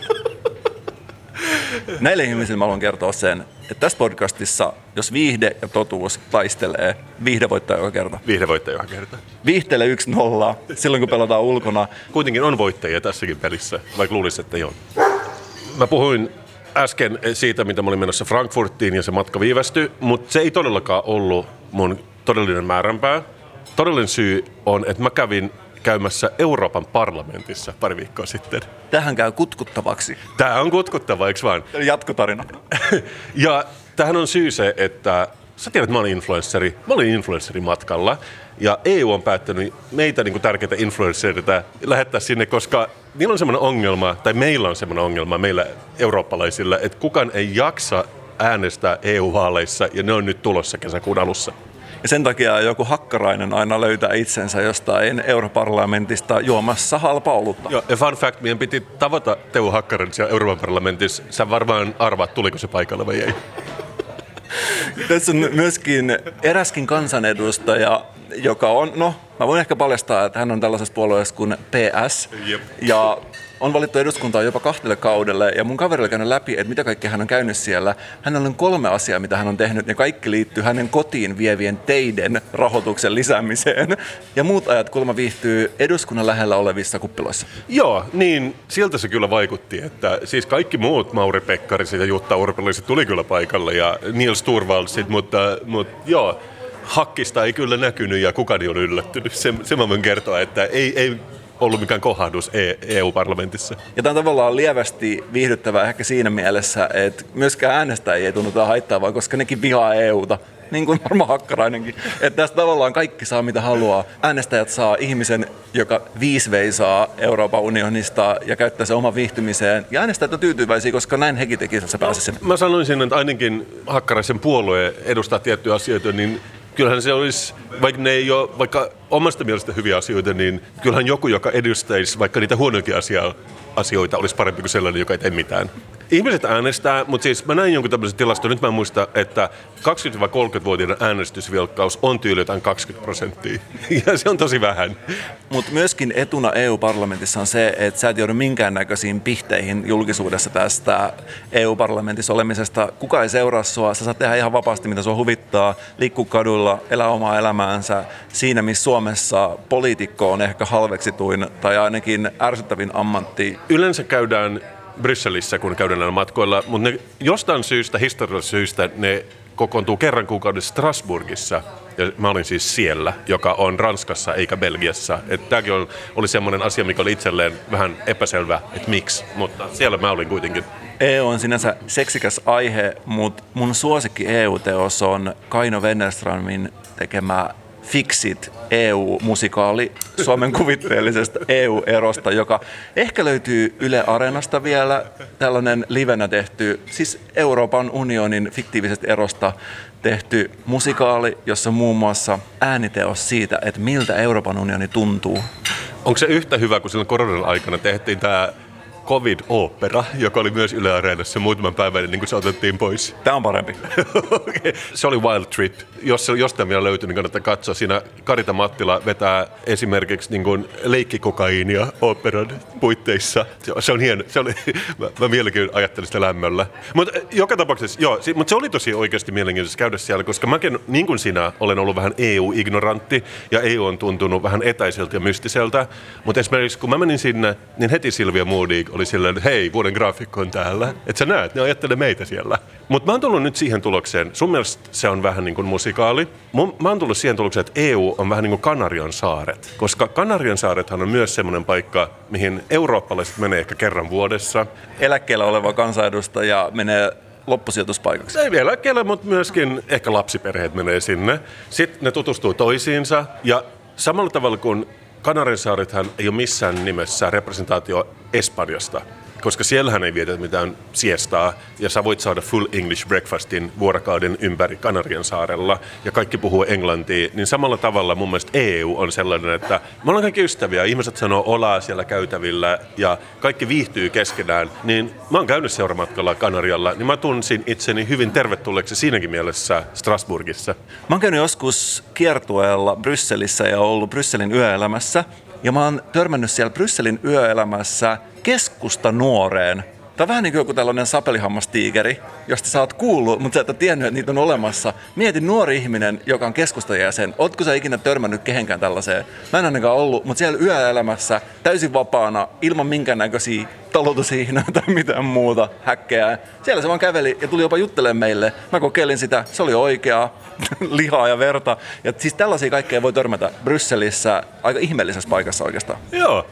A: Näille ihmisille mä haluan kertoa sen, että tässä podcastissa, jos viihde ja totuus taistelee, viihde voittaa joka kerta.
B: Viihde voittaa joka kerta.
A: Viihteelle 1-0 silloin, kun pelataan ulkona.
B: Kuitenkin on voittajia tässäkin pelissä, vaikka luulisi, että ei ole. Mä puhuin äsken siitä, mitä mä olin menossa Frankfurtiin ja se matka viivästyi, mutta se ei todellakaan ollut mun todellinen määränpää. Todellinen syy on, että mä kävin käymässä Euroopan parlamentissa pari viikkoa sitten.
A: Tähän käy kutkuttavaksi.
B: Tää on kutkuttava, eikö vaan?
A: Jatkotarina.
B: Ja tähän on syy se, että sä tiedät, että mä olin influenssari. Mä olin influenssarimatkalla ja EU on päättänyt meitä niin kuin tärkeitä influenssereita lähettää sinne, koska niillä on semmoinen ongelma, tai meillä on semmoinen ongelma, meillä eurooppalaisilla, että kukaan ei jaksa äänestää EU-vaaleissa ja ne on nyt tulossa kesäkuun alussa.
A: Ja sen takia joku hakkarainen aina löytää itsensä jostain europarlamentista juomassa halpaa olutta.
B: Joo, ja fun fact, meidän piti tavata Teuvo Hakkarainen siellä Euroopan parlamentissa. Sä varmaan arvaat, tuliko se paikalle vai ei.
A: Tässä on myöskin eräskin kansanedustaja, joka on, mä voin ehkä paljastaa, että hän on tällaisessa puolueessa kuin PS.
B: Jep.
A: Ja on valittu eduskuntaan jopa 2 kaudelle, ja mun kaverilla käynyt läpi, että mitä kaikkea hän on käynyt siellä. Hänellä on 3 asiaa, mitä hän on tehnyt, ja kaikki liittyy hänen kotiin vievien teiden rahoituksen lisäämiseen. Ja muut ajat kuulemma viihtyy eduskunnan lähellä olevissa kuppiloissa.
B: Joo, niin siltä se kyllä vaikutti, että siis kaikki muut Mauri Pekkariset ja Jutta Urpilaiset tuli kyllä paikalle, ja Niels Turvaldsit, mutta joo, Hakkista ei kyllä näkynyt, ja kukaan ei ole yllättynyt. Se mä voin kertoa, että ei ollut mikään kohdus EU-parlamentissa.
A: Ja tämä on tavallaan lievästi viihdyttävää ehkä siinä mielessä, että myöskään äänestäjiä ei tunnuta haittaavaa, koska nekin vihaa EUta, niin kuin varmaan Hakkarainenkin. Että tästä tavallaan kaikki saa mitä haluaa. Äänestäjät saa ihmisen, joka viisveisaa Euroopan unionista ja käyttää se oman viihtymiseen. Ja äänestäjät on tyytyväisiä, koska näin hekin tekisivät, että se pääsisi sinne.
B: Mä sanoisin, että ainakin Hakkaraisen puolue edustaa tiettyjä asioita, niin kyllähän se olisi, vaikka ne ei ole vaikka omasta mielestä hyviä asioita, niin kyllähän joku, joka edustaisi vaikka niitä huonoikin asioita, olisi parempi kuin sellainen, joka ei tee mitään. Ihmiset äänestää, mutta siis mä näin jonkun tämmöisen tilaston, nyt mä en muista, että 20-30-vuotiaiden äänestysvilkkaus on tyyli jotain 20%. Ja se on tosi vähän.
A: Mutta myöskin etuna EU-parlamentissa on se, että sä et joudu minkäännäköisiin pihteihin julkisuudessa tästä EU-parlamentissa olemisesta. Kuka ei seuraa sua, sä saat tehdä ihan vapaasti, mitä sua huvittaa, liikkuu kadulla, elää omaa elämäänsä. Siinä, missä Suomessa poliitikko on ehkä halveksituin tai ainakin ärsyttävin ammatti.
B: Yleensä käydään Brysselissä, kun käydään näillä matkoilla, mutta ne jostain syystä, historiallisesta syystä, ne kokoontuu kerran kuukaudessa Strasbourgissa. Ja mä olin siis siellä, joka on Ranskassa eikä Belgiassa. Tämäkin oli semmoinen asia, mikä oli itselleen vähän epäselvä, että miksi, mutta siellä mä olin kuitenkin.
A: EU on sinänsä seksikäs aihe, mutta mun suosikki EU-teos on Kaino Wennerströmin tekemä Fixit EU-musikaali Suomen kuvitteellisesta EU-erosta, joka ehkä löytyy Yle Areenasta vielä, tällainen livenä tehty, siis Euroopan unionin fiktiivisestä erosta tehty musikaali, jossa muun muassa ääniteos siitä, että miltä Euroopan unioni tuntuu.
B: Onko se yhtä hyvä, kun silloin koronan aikana tehtiin tämä COVID-opera, joka oli myös Yle Areenassa muutaman päivän ennen kuin se otettiin pois?
A: Tämä on parempi.
B: Okay. Se oli Wild Trip. Jos se jostain vielä löytyy, niin kannattaa katsoa. Siinä Karita Mattila vetää esimerkiksi niin kuin leikkikokaiinia operan puitteissa. Se on hieno. Mä vieläkin ajattelin sitä lämmöllä. Mutta joka tapauksessa, joo, mutta se oli tosi oikeasti mielenkiintoista käydä siellä, koska mäkin, niin kuin sinä, olen ollut vähän EU-ignorantti ja EU on tuntunut vähän etäiseltä ja mystiseltä. Mutta esimerkiksi kun mä menin sinne, niin heti Silvia Modig oli silleen, että hei, vuoden graafikko on täällä. Että sä näet, ne ajattelee meitä siellä. Mutta mä oon tullut nyt siihen tulokseen. Sun mielestä se on vähän niin kuin musikaali. Mä oon tullut siihen tulokseen, että EU on vähän niin kuin Kanarian saaret. Koska Kanarian saarethan on myös semmoinen paikka, mihin eurooppalaiset menee ehkä kerran vuodessa.
A: Eläkkeellä oleva kansanedustaja menee loppusijoituspaikaksi.
B: Ei vielä eläkkeellä, mutta myöskin ehkä lapsiperheet menee sinne. Sitten ne tutustuu toisiinsa ja samalla tavalla kuin Kanarian saarethan ei ole missään nimessä representaatio Espanjasta, koska siellähän ei vietetä mitään siestaa, ja sä voit saada full English breakfastin vuorokauden ympäri Kanarian saarella, ja kaikki puhuu englantia, niin samalla tavalla mun mielestä EU on sellainen, että me ollaan kaikki ystäviä, ihmiset sanoo olaa siellä käytävillä, ja kaikki viihtyy keskenään, niin mä oon käynyt seuramatkalla Kanarialla, niin mä tunsin itseni hyvin tervetulleeksi siinäkin mielessä Strasbourgissa. Mä
A: oon käynyt joskus kiertueella Brysselissä ja ollut Brysselin yöelämässä, ja mä oon törmännyt siellä Brysselin yöelämässä keskustanuoreen. Tämä on vähän niin kuin joku tällainen sapelihammastiikeri, josta sä oot kuullut, mutta sä et ole tiennyt, että niitä on olemassa. Mieti nuori ihminen, joka on keskustajäsen. Ootko sä ikinä törmännyt kehenkään tällaiseen? Mä en ainakaan ollut, mutta siellä yöelämässä täysin vapaana, ilman minkäännäköisiä talutusihnoja tai mitään muuta häkkejä. Siellä se vaan käveli ja tuli jopa juttelemaan meille. Mä kokeilin sitä, se oli oikeaa, lihaa ja verta. Ja siis tällaisia kaikkea voi törmätä Brysselissä aika ihmeellisessä paikassa oikeastaan.
B: Joo,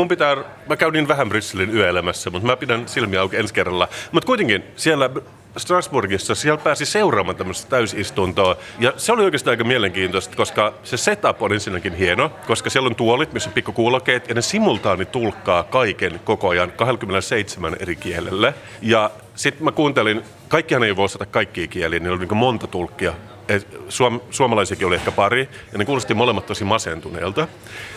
B: mä käyn niin vähän Brysselin yöelämässä, mutta mä pidän silmiä auki ensi kerralla. Mutta kuitenkin siellä Strasbourgissa siellä pääsi seuraamaan tämmöistä täysistuntoa. Ja se oli oikeastaan aika mielenkiintoista, koska se setup on ensinnäkin hieno, koska siellä on tuolit, missä on pikkukuulokkeet, ja ne simultaani tulkkaa kaiken koko ajan 27 eri kielelle. Ja sitten mä kuuntelin, kaikkihan ei voi osata kaikkia kieliä, niin oli niin monta tulkkia. Suomalaisiakin oli ehkä pari, ja ne kuulosti molemmat tosi masentuneelta.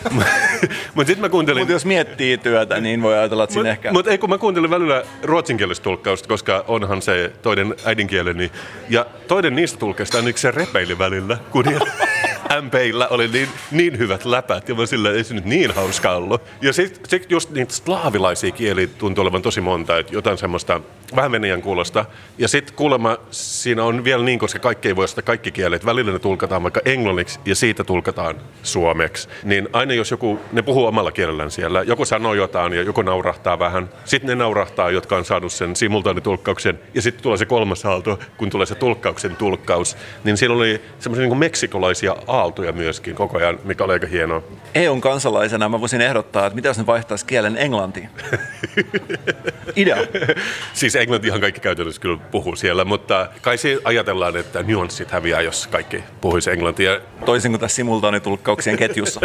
B: Mutta sitten mä kuuntelin...
A: Mutta jos miettii työtä, niin voi ajatella, että siinä ehkä...
B: Mutta kun mä kuuntelin välillä ruotsinkielistä tulkkausta, koska onhan se toinen äidinkieleni, ja toinen niistä tulkeista on se repeili välillä, kun MPillä oli niin hyvät läpät, ja mä sillä ei se nyt niin hauska ollut. Ja sitten just niitä slaavilaisia kieliä tuntui olevan tosi monta, että jotain semmoista vähän venäjän kuulosta. Ja sitten kuulemma siinä on vielä niin, koska kaikki ei voi osata kaikki kielet, välillä ne tulkataan vaikka englanniksi ja siitä tulkataan suomeksi. Niin aina jos ne puhuu omalla kielellään siellä, joku sanoo jotain ja joku naurahtaa vähän, sitten ne naurahtaa, jotka on saanut sen simultaanitulkkauksen, ja sitten tulee se kolmas aalto, kun tulee se tulkkauksen tulkkaus. Niin siellä oli semmoisia niin kuin meksikolaisia aaltoja myöskin koko ajan, mikä oli aika hienoa.
A: EUn kansalaisena mä voisin ehdottaa, että mitä jos ne vaihtaisi kielen englantiin? Idea.
B: Siis englantihan kaikki käytännössä kyllä puhuu siellä, mutta kai ajatellaan, että nyanssit häviää, jos kaikki puhuisi englantia.
A: Toisin kuin tässä simultaanitulkkauksien ketjussa.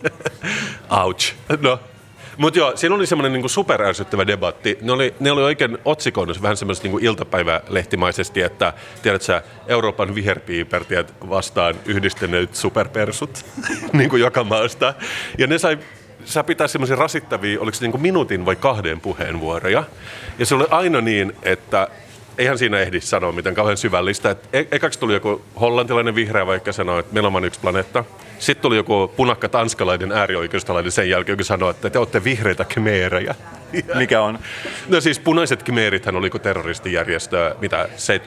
B: Ouch. No. Mutta joo, siinä oli semmoinen niinku superärsyttävä debatti. Ne oli oikein otsikoinnut vähän semmoisesti niinku iltapäivälehtimaisesti, että tiedät sä, Euroopan viherpiipertiät vastaan yhdistyneet superpersut niin kuin joka maasta. Ja ne saa pitää semmoisia rasittavia, oliko se niinku minuutin vai 2 puheenvuoroja. Ja se oli aina niin, että eihän siinä ehdi sanoa mitään kauhean syvällistä. Ekaksi tuli joku hollantilainen vihreä, vaikka sanoi, että meillä on vain yksi planeetta. Sitten tuli joku punakka tanskalainen äärioikeistolainen sen jälkeen, joka sanoi, että te olette vihreitä kemeerejä.
A: Mikä on?
B: No siis punaiset kemeerithän oli terroristijärjestö, mitä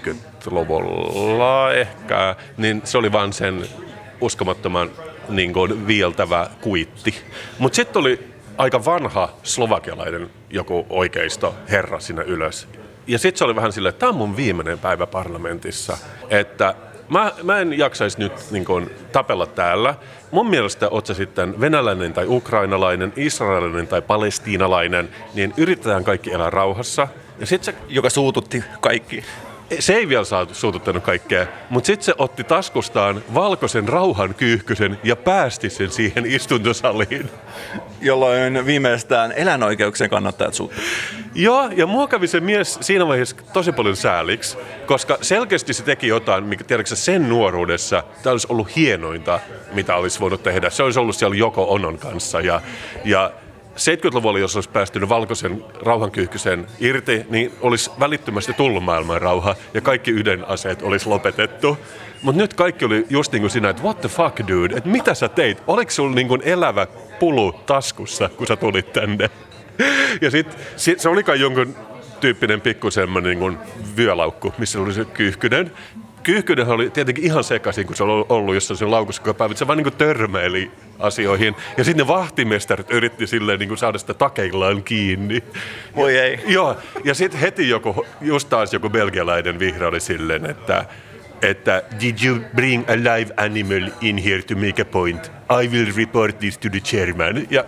B: 70-luvulla ehkä, niin se oli vaan sen uskomattoman niin kuin viiltävä kuitti. Mutta sitten oli aika vanha slovakialainen joku oikeisto herra siinä ylös. Ja sitten se oli vähän silleen, että tämä on mun viimeinen päivä parlamentissa, että mä en jaksaisi nyt niin kun tapella täällä. Mun mielestä oot sä sitten venäläinen tai ukrainalainen, israelilainen tai palestiinalainen, niin yritetään kaikki elää rauhassa. Ja sit
A: joka suututti kaikki.
B: se ei vielä suututtanut kaikkea, mutta sitten se otti taskustaan valkoisen rauhankyyhkysen ja päästi sen siihen istuntosaliin.
A: Jolloin viimeistään eläinoikeuksien kannattajat suuttuivat.
B: Joo, ja mua kävi se mies siinä vaiheessa tosi paljon sääliksi, koska selkeästi se teki jotain, mikä tiedätkö sen nuoruudessa, tämä olisi ollut hienointa, mitä olisi voinut tehdä. Se olisi ollut siellä Yoko Onon kanssa ja 70-luvulla, jos olisi päästynyt valkoisen rauhankyyhkysen irti, niin olisi välittömästi tullut maailman rauha ja kaikki ydinaseet olisi lopetettu. Mutta nyt kaikki oli just niin kuin siinä, että what the fuck dude, että mitä sä teit? Oliko sulla niin kuin elävä pulu taskussa, kun sä tulit tänne? Ja sitten se oli kai jonkun tyyppinen pikku semmoinen niin kuin vyölaukku, missä oli se kyyhkynen. Kyyhkynen oli tietenkin ihan sekaisin, kun se oli ollut jossain sen laukussa koko päivä. Se vaan niin kuin törmäili asioihin. Ja sitten ne vahtimestarit yritti silleen niin kuin saada sitä takeillaan kiinni.
A: Voi ei.
B: Joo, ja sitten heti just taas joku belgialainen vihreä oli silleen, että did you bring a live animal in here to make a point? I will report this to the chairman. Ja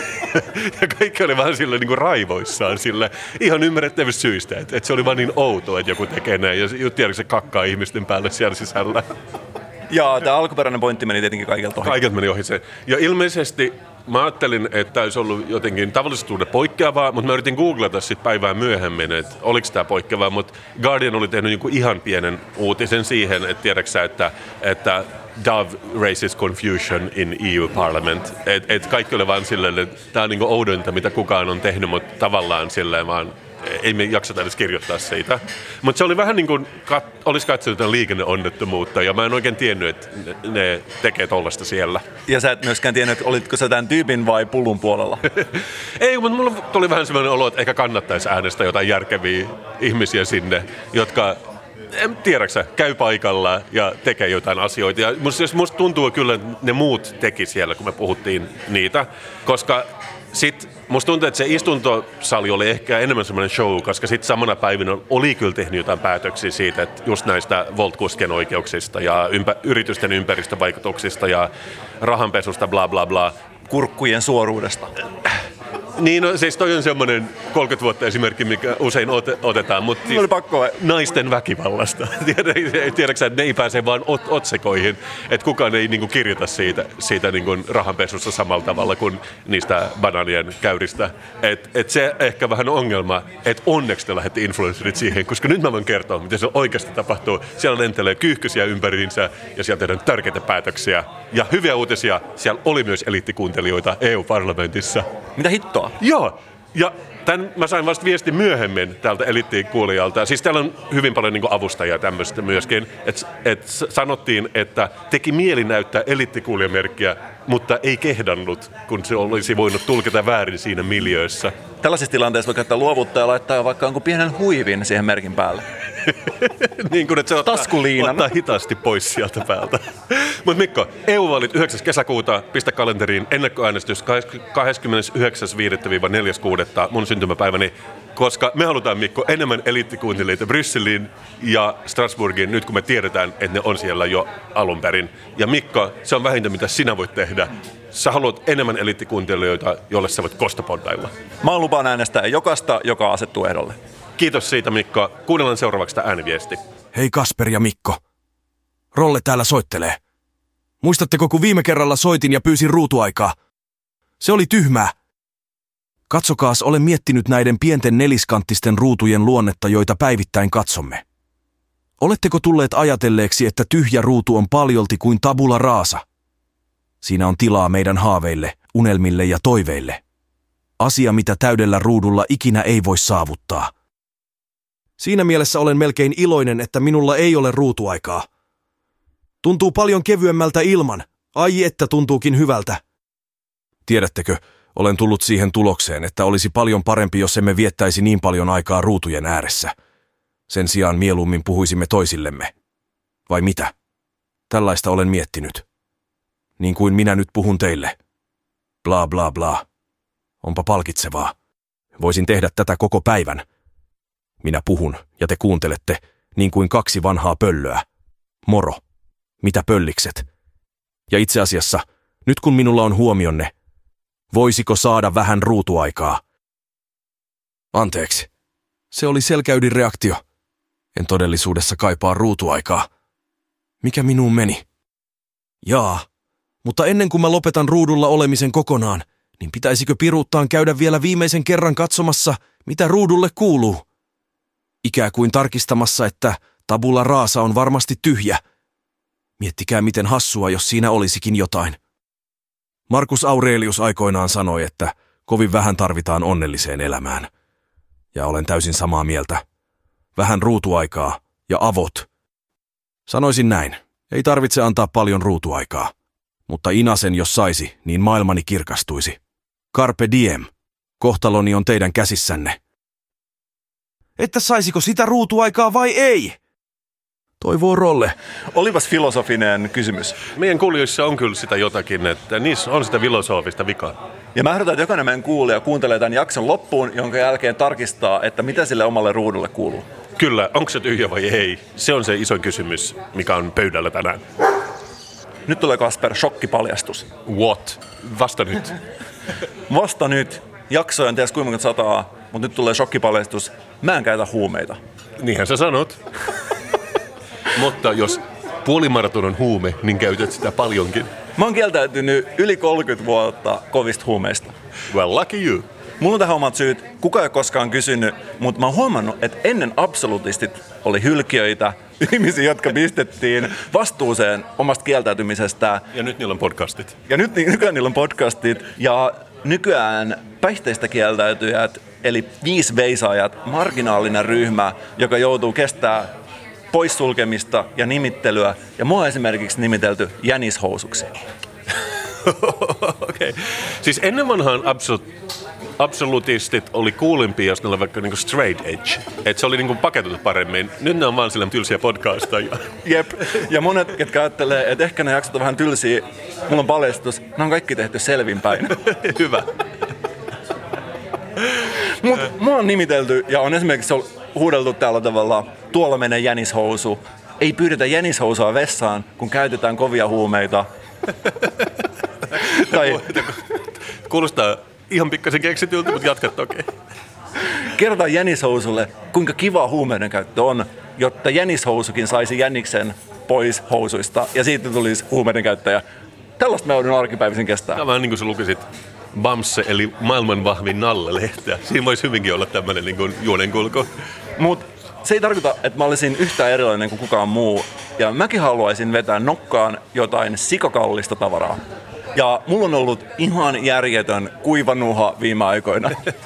B: kaikki oli vähän sille niin kuin raivoissaan sille ihan ymmärrettävistä syistä. Että se oli vaan niin outoa, että joku tekee näin. Ja tiedätkö se kakkaa ihmisten päälle siellä sisällä.
A: Ja tämä alkuperäinen pointti meni tietenkin kaikilta ohi.
B: Kaikilta meni ohi se. Ja ilmeisesti mä ajattelin, että olisi ollut jotenkin tavallisuudelle poikkeavaa, mutta mä yritin googlata sitten päivää myöhemmin, että oliko tämä poikkeavaa, mutta Guardian oli tehnyt joku ihan pienen uutisen siihen, että tiedätkö että Dove raises confusion in EU Parliament. Et kaikki oli vaan silleen, että tämä on niinku oudointa, mitä kukaan on tehnyt, mutta tavallaan silleen vaan ei me jakseta edes kirjoittaa siitä. Mutta se oli vähän niin kuin, olisi katsonut jotain liikenneonnettomuutta, ja mä en oikein tiennyt, että ne tekee tollaista siellä.
A: Ja sä et myöskään tiennyt, että olitko sä tämän tyypin vai pullun puolella?
B: Ei, mutta mulla tuli vähän sellainen olo, että ehkä kannattaisi äänestää jotain järkeviä ihmisiä sinne, jotka, en tiedäksä, käy paikalla ja tekee jotain asioita. Ja musta tuntuu kyllä, että ne muut teki siellä, kun me puhuttiin niitä, koska sitten musta tuntuu, että se istuntosali oli ehkä enemmän semmoinen show, koska sitten samana päivinä oli kyllä tehnyt jotain päätöksiä siitä, että just näistä Wolt-kuskien oikeuksista ja yritysten ympäristövaikutuksista ja rahanpesusta, bla bla bla.
A: Kurkkujen suoruudesta.
B: Niin, no siis toi on semmoinen 30 vuotta esimerkki, mikä usein otetaan, mutta
A: oli pakko
B: naisten väkivallasta. Tiedätkö, että ne ei pääse vaan otsikoihin, että kukaan ei niinku kirjoita siitä niinku rahanpesusta samalla tavalla kuin niistä banaanien käyristä. Et se ehkä vähän ongelma, että onneksi te lähdette influencerit siihen, koska nyt mä voin kertoa, miten se oikeasti tapahtuu. Siellä lentelee kyyhkysiä ympäriinsä ja siellä tehdään tärkeitä päätöksiä. Ja hyviä uutisia, siellä oli myös eliittikuuntelijoita EU-parlamentissa.
A: Mitä hittoa?
B: Joo, ja tämän mä sain vasta viesti myöhemmin täältä eliittikuulijalta. Siis täällä on hyvin paljon niin kuin avustajia tämmöistä myöskin. Et sanottiin, että teki mieli näyttää eliittikuulijamerkkiä, mutta ei kehdannut, kun se olisi voinut tulkita väärin siinä miljöössä.
A: Tällaisissa tilanteissa voi käyttää luovuttaa ja laittaa vaikka jonkun pienen huivin siihen merkin päälle.
B: Niin kuin, että se
A: taskuliinan.
B: Ottaa hitaasti pois sieltä päältä. Mutta Mikko, EU-vaalit 9. kesäkuuta, pistä kalenteriin ennakkoäänestys 29.5.–4.6. mun syntymäpäiväni, koska me halutaan, Mikko, enemmän eliittikuuntelijoita Brysseliin ja Strasbourgiin nyt, kun me tiedetään, että ne on siellä jo alun perin. Ja Mikko, se on vähintä, mitä sinä voit tehdä. Sä haluat enemmän eliittikuuntelijoita, jolle sä voit kostopondailla.
A: Mä lupaan äänestää jokaista, joka asettuu ehdolle.
B: Kiitos siitä, Mikko. Kuunnellaan seuraavaksi tämä ääniviesti.
E: Hei Kasper ja Mikko. Rolle täällä soittelee. Muistatteko, kun viime kerralla soitin ja pyysin ruutuaikaa? Se oli tyhmää. Katsokaas, olen miettinyt näiden pienten neliskanttisten ruutujen luonnetta, joita päivittäin katsomme. Oletteko tulleet ajatelleeksi, että tyhjä ruutu on paljolti kuin tabula rasa? Siinä on tilaa meidän haaveille, unelmille ja toiveille. Asia, mitä täydellä ruudulla ikinä ei voi saavuttaa. Siinä mielessä olen melkein iloinen, että minulla ei ole ruutuaikaa. Tuntuu paljon kevyemmältä ilman. Ai että tuntuukin hyvältä. Tiedättekö, olen tullut siihen tulokseen, että olisi paljon parempi, jos emme viettäisi niin paljon aikaa ruutujen ääressä. Sen sijaan mieluummin puhuisimme toisillemme. Vai mitä? Tällaista olen miettinyt. Niin kuin minä nyt puhun teille. Bla bla bla. Onpa palkitsevaa. Voisin tehdä tätä koko päivän. Minä puhun ja te kuuntelette, niin kuin kaksi vanhaa pöllöä. Moro. Mitä pöllikset? Ja itse asiassa, nyt kun minulla on huomionne, voisiko saada vähän ruutuaikaa? Anteeksi. Se oli selkäydin reaktio. En todellisuudessa kaipaa ruutuaikaa. Mikä minuun meni? Jaa, mutta ennen kuin mä lopetan ruudulla olemisen kokonaan, niin pitäisikö piruuttaan käydä vielä viimeisen kerran katsomassa, mitä ruudulle kuuluu? Ikään kuin tarkistamassa, että tabula rasa on varmasti tyhjä. Miettikää miten hassua, jos siinä olisikin jotain. Marcus Aurelius aikoinaan sanoi, että kovin vähän tarvitaan onnelliseen elämään. Ja olen täysin samaa mieltä. Vähän ruutuaikaa ja avot. Sanoisin näin, ei tarvitse antaa paljon ruutuaikaa. Mutta inasen jos saisi, niin maailmani kirkastuisi. Carpe diem. Kohtaloni on teidän käsissänne. Että saisiko sitä ruutuaikaa vai ei? Toivoo Rolle.
A: Olipas filosofinen kysymys.
B: Meidän kuulijoissa on kyllä sitä jotakin, että niissä on sitä filosofista vikaa.
A: Ja mä ehdotan, että jokainen meidän kuulija kuuntelee tämän jakson loppuun, jonka jälkeen tarkistaa, että mitä sille omalle ruudulle kuuluu.
B: Kyllä, onko se tyhjä vai ei? Se on se iso kysymys, mikä on pöydällä tänään.
A: Nyt tulee Kasper, shokkipaljastus.
B: What? Vasta nyt.
A: Vasta nyt. Jaksoja en tiedä kuinka monta sataa, mutta nyt tulee shokkipaljastus. Mä en käytä huumeita.
B: Niinhän sä sanot. Mutta jos puolimaraton on huume, niin käytät sitä paljonkin.
A: Mä oon kieltäytynyt yli 30 vuotta kovista huumeista.
B: Well, lucky you.
A: Mulla on tähän omat syyt. Kukaan ei koskaan kysynyt, mutta mä oon huomannut, että ennen absolutistit oli hylkiöitä, ihmisiä, jotka pistettiin vastuuseen omasta kieltäytymisestään.
B: Ja nyt niillä on podcastit.
A: Ja nyt nykyään niillä on podcastit. Ja nykyään päihteistä kieltäytyjät, eli 5 veisaajat, marginaalinen ryhmä, joka joutuu kestämään poissulkemista ja nimittelyä. Ja mua on esimerkiksi nimitelty jänishousuksi.
B: Okay. Siis ennen vanhaan absolutistit oli kuulimpia, jos ne oli vaikka niinku straight edge. Että se oli niinku paketettu paremmin. Nyt ne on vaan sillä tylsiä podcastajia.
A: Jep. Ja monet, ketkä ajattelee, että ehkä ne jaksot on vähän tylsiä, mulla on paljastus, ne on kaikki tehty selvinpäin.
B: Hyvä.
A: Mut mua on nimitelty ja on esimerkiksi huudeltu tällä tavalla, tuolla menee jänishousu. Ei pyydetä jänishousua vessaan, kun käytetään kovia huumeita. Tai
B: kuulostaa ihan pikkasen keksityltä, mutta jatkat okei.
A: Kerrotaan jänishousulle, kuinka kiva huumeiden käyttö on, jotta jänishousukin saisi jäniksen pois housuista ja siitä tulisi huumeiden käyttäjä. Tällaista mä joudun arkipäivisin kestää.
B: Tämä on vähän niin kuin sä lukisit Bamse, eli maailman vahvin Nalle-lehteä. Siinä voisi hyvinkin olla tämmöinen niin kuin juonenkulku.
A: Mut se ei tarkoita, että mä olisin yhtään erilainen kuin kukaan muu. Ja mäkin haluaisin vetää nokkaan jotain sikakallista tavaraa. Ja mulla on ollut ihan järjetön kuivanuha viime aikoina.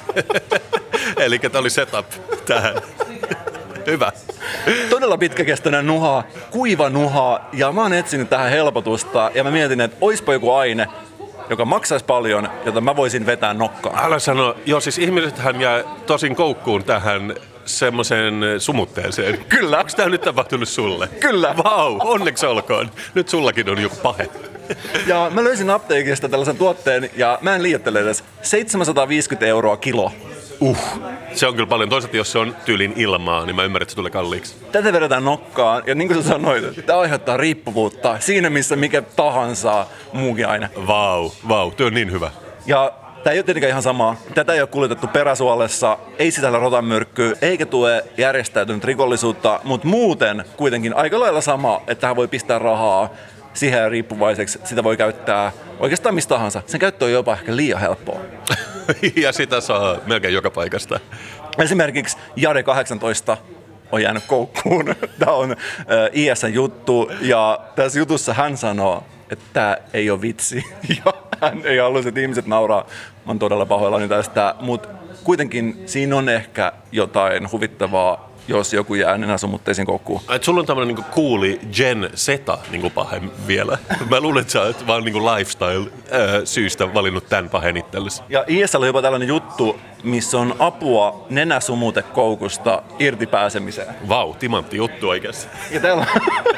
B: Eli tämä oli setup tähän. Hyvä.
A: Todella pitkäkestoinen nuha, kuiva nuha, ja mä oon etsinyt tähän helpotusta. Ja mä mietin, että oispa joku aine, joka maksaisi paljon, jota mä voisin vetää nokkaan.
B: Älä sano. Joo, siis ihmisethän jää tosin koukkuun tähän semmoiseen sumutteeseen.
A: Kyllä.
B: Onko tämä nyt tapahtunut sulle?
A: Kyllä.
B: Vau, onneksi olkoon. Nyt sullakin on joku pahe.
A: Ja mä löysin apteekista tällaisen tuotteen, ja mä en liioittele edes, 750 € kilo.
B: Se on kyllä paljon. Toisaalta jos se on tyylin ilmaa, niin mä ymmärrän, että se tulee kalliiksi.
A: Tätä vedetään nokkaan, ja niin kuin sä sanoit, tämä aiheuttaa riippuvuutta siinä, missä mikä tahansa muukin aine.
B: Vau, työ on niin hyvä.
A: Ja tämä ei ole tietenkään ihan sama. Tätä ei ole kuljetettu peräsuolessa, ei sisällä rotanmyrkkyä, eikä tue järjestäytynyt rikollisuutta, mutta muuten kuitenkin aika lailla sama, että tähän voi pistää rahaa siihen riippuvaiseksi. Sitä voi käyttää oikeastaan mistä tahansa. Sen käyttö on jopa ehkä liian helppoa.
B: Ja sitä saa melkein joka paikasta.
A: Esimerkiksi Jare 18 on jäänyt koukkuun. Tämä on IS:n juttu, ja tässä jutussa hän sanoo, että tämä ei ole vitsi. Ja hän ei halua, että ihmiset nauraa. Mä oon todella pahoillani tästä, mutta kuitenkin siinä on ehkä jotain huvittavaa, jos joku jää nenäsumutteisiin koukkuun.
B: Sulla on tämmöinen niinku cooli Gen Zeta niinku pahe vielä. Mä luulen, että sä oot vaan niinku lifestyle-syystä valinnut tämän pahen itsellesi. Ja
A: IS:llä on jopa tällainen juttu, missä on apua nenäsumutekoukusta irti pääsemiseen.
B: Vau, timantti juttu oikeassa.
A: Ja täällä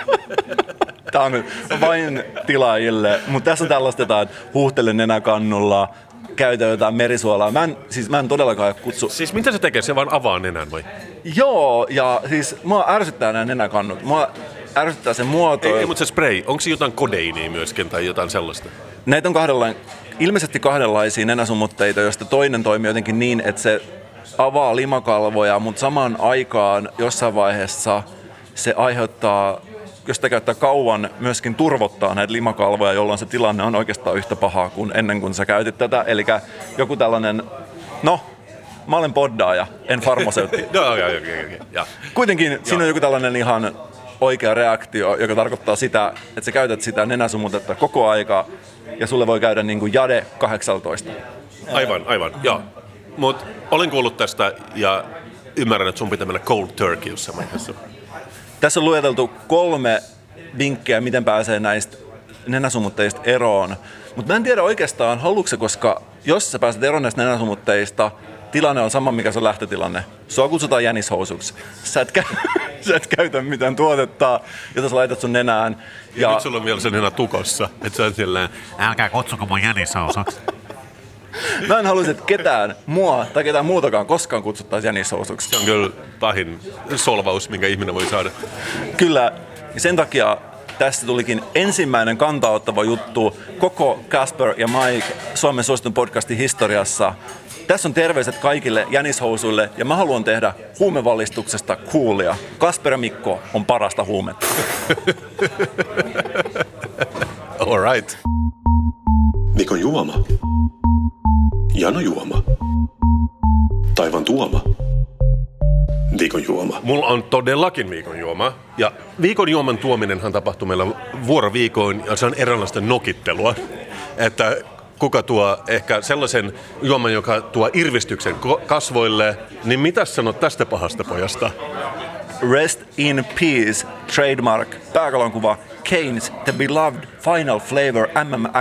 A: tämä on nyt vain tilaajille, mutta tässä on tällaista, että huuhtele nenäkannulla, käytä jotain merisuolaa. Mä en todellakaan kutsu.
B: Siis mitä se tekee? Se vaan avaa nenän vai?
A: Joo, ja siis mua ärsyttää nämä nenäkannut. Mua ärsyttää se muoto.
B: Ei, mutta se spray, onko se jotain kodeinia myöskin tai jotain sellaista?
A: Näitä on ilmeisesti kahdenlaisia nenäsumutteita, joista toinen toimii jotenkin niin, että se avaa limakalvoja, mutta samaan aikaan jossain vaiheessa se aiheuttaa, jos sitä käyttää kauan, myöskin turvottaa näitä limakalvoja, jolloin se tilanne on oikeastaan yhtä pahaa kuin ennen kuin sä käytit tätä. Eli joku tällainen, mä olen poddaaja, en farmaseutti.
B: Ja.
A: Kuitenkin siinä on joku tällainen ihan oikea reaktio, joka tarkoittaa sitä, että sä käytät sitä nenäsumutetta koko aika ja sulle voi käydä niin kuin jade 18.
B: Aivan, joo. Mut olen kuullut tästä ja ymmärrän, että sun pitää mennä cold turkey jossain vaiheessa.
A: Tässä on lueteltu 3 vinkkiä, miten pääsee näistä nenäsumutteista eroon. Mutta mä en tiedä oikeastaan, haluatko, koska jos sä pääset eroon näistä nenäsumutteista, tilanne on sama, mikä se on lähtötilanne. Sua kutsutaan jänishousuksi. Sä et käytä mitään tuotetta, jota sä laitat sun nenään.
B: Ja nyt sulla on vielä se nenä tukossa, että se on silleen, älkää kutsuko mun jänishousuksi.
A: Mä en haluaisi, että ketään mua tai ketään muutakaan koskaan kutsuttaisiin jänishousuksi.
B: Se on kyllä pahin solvaus, minkä ihminen voi saada.
A: Kyllä, ja sen takia tästä tulikin ensimmäinen kantaottava juttu koko Casper ja Mike Suomen suositun podcastin historiassa. Tässä on terveiset kaikille jänishousuille ja mä haluan tehdä huumevalistuksesta coolia. Casper ja Mikko on parasta huumetta.
B: All right.
C: Mikon juoma. Jano juoma. Taivan tuoma. Viikon juoma.
B: Mulla on todellakin viikon juoma. Ja viikon juoman tuominenhan tapahtuu meillä vuoroviikoin ja se on eräänlaista nokittelua. Että kuka tuo ehkä sellaisen juoman, joka tuo irvistyksen kasvoille, niin mitä sanot tästä pahasta pojasta?
A: Rest in peace, trademark, pääkalonkuva, Keynes, The Beloved, Final Flavor,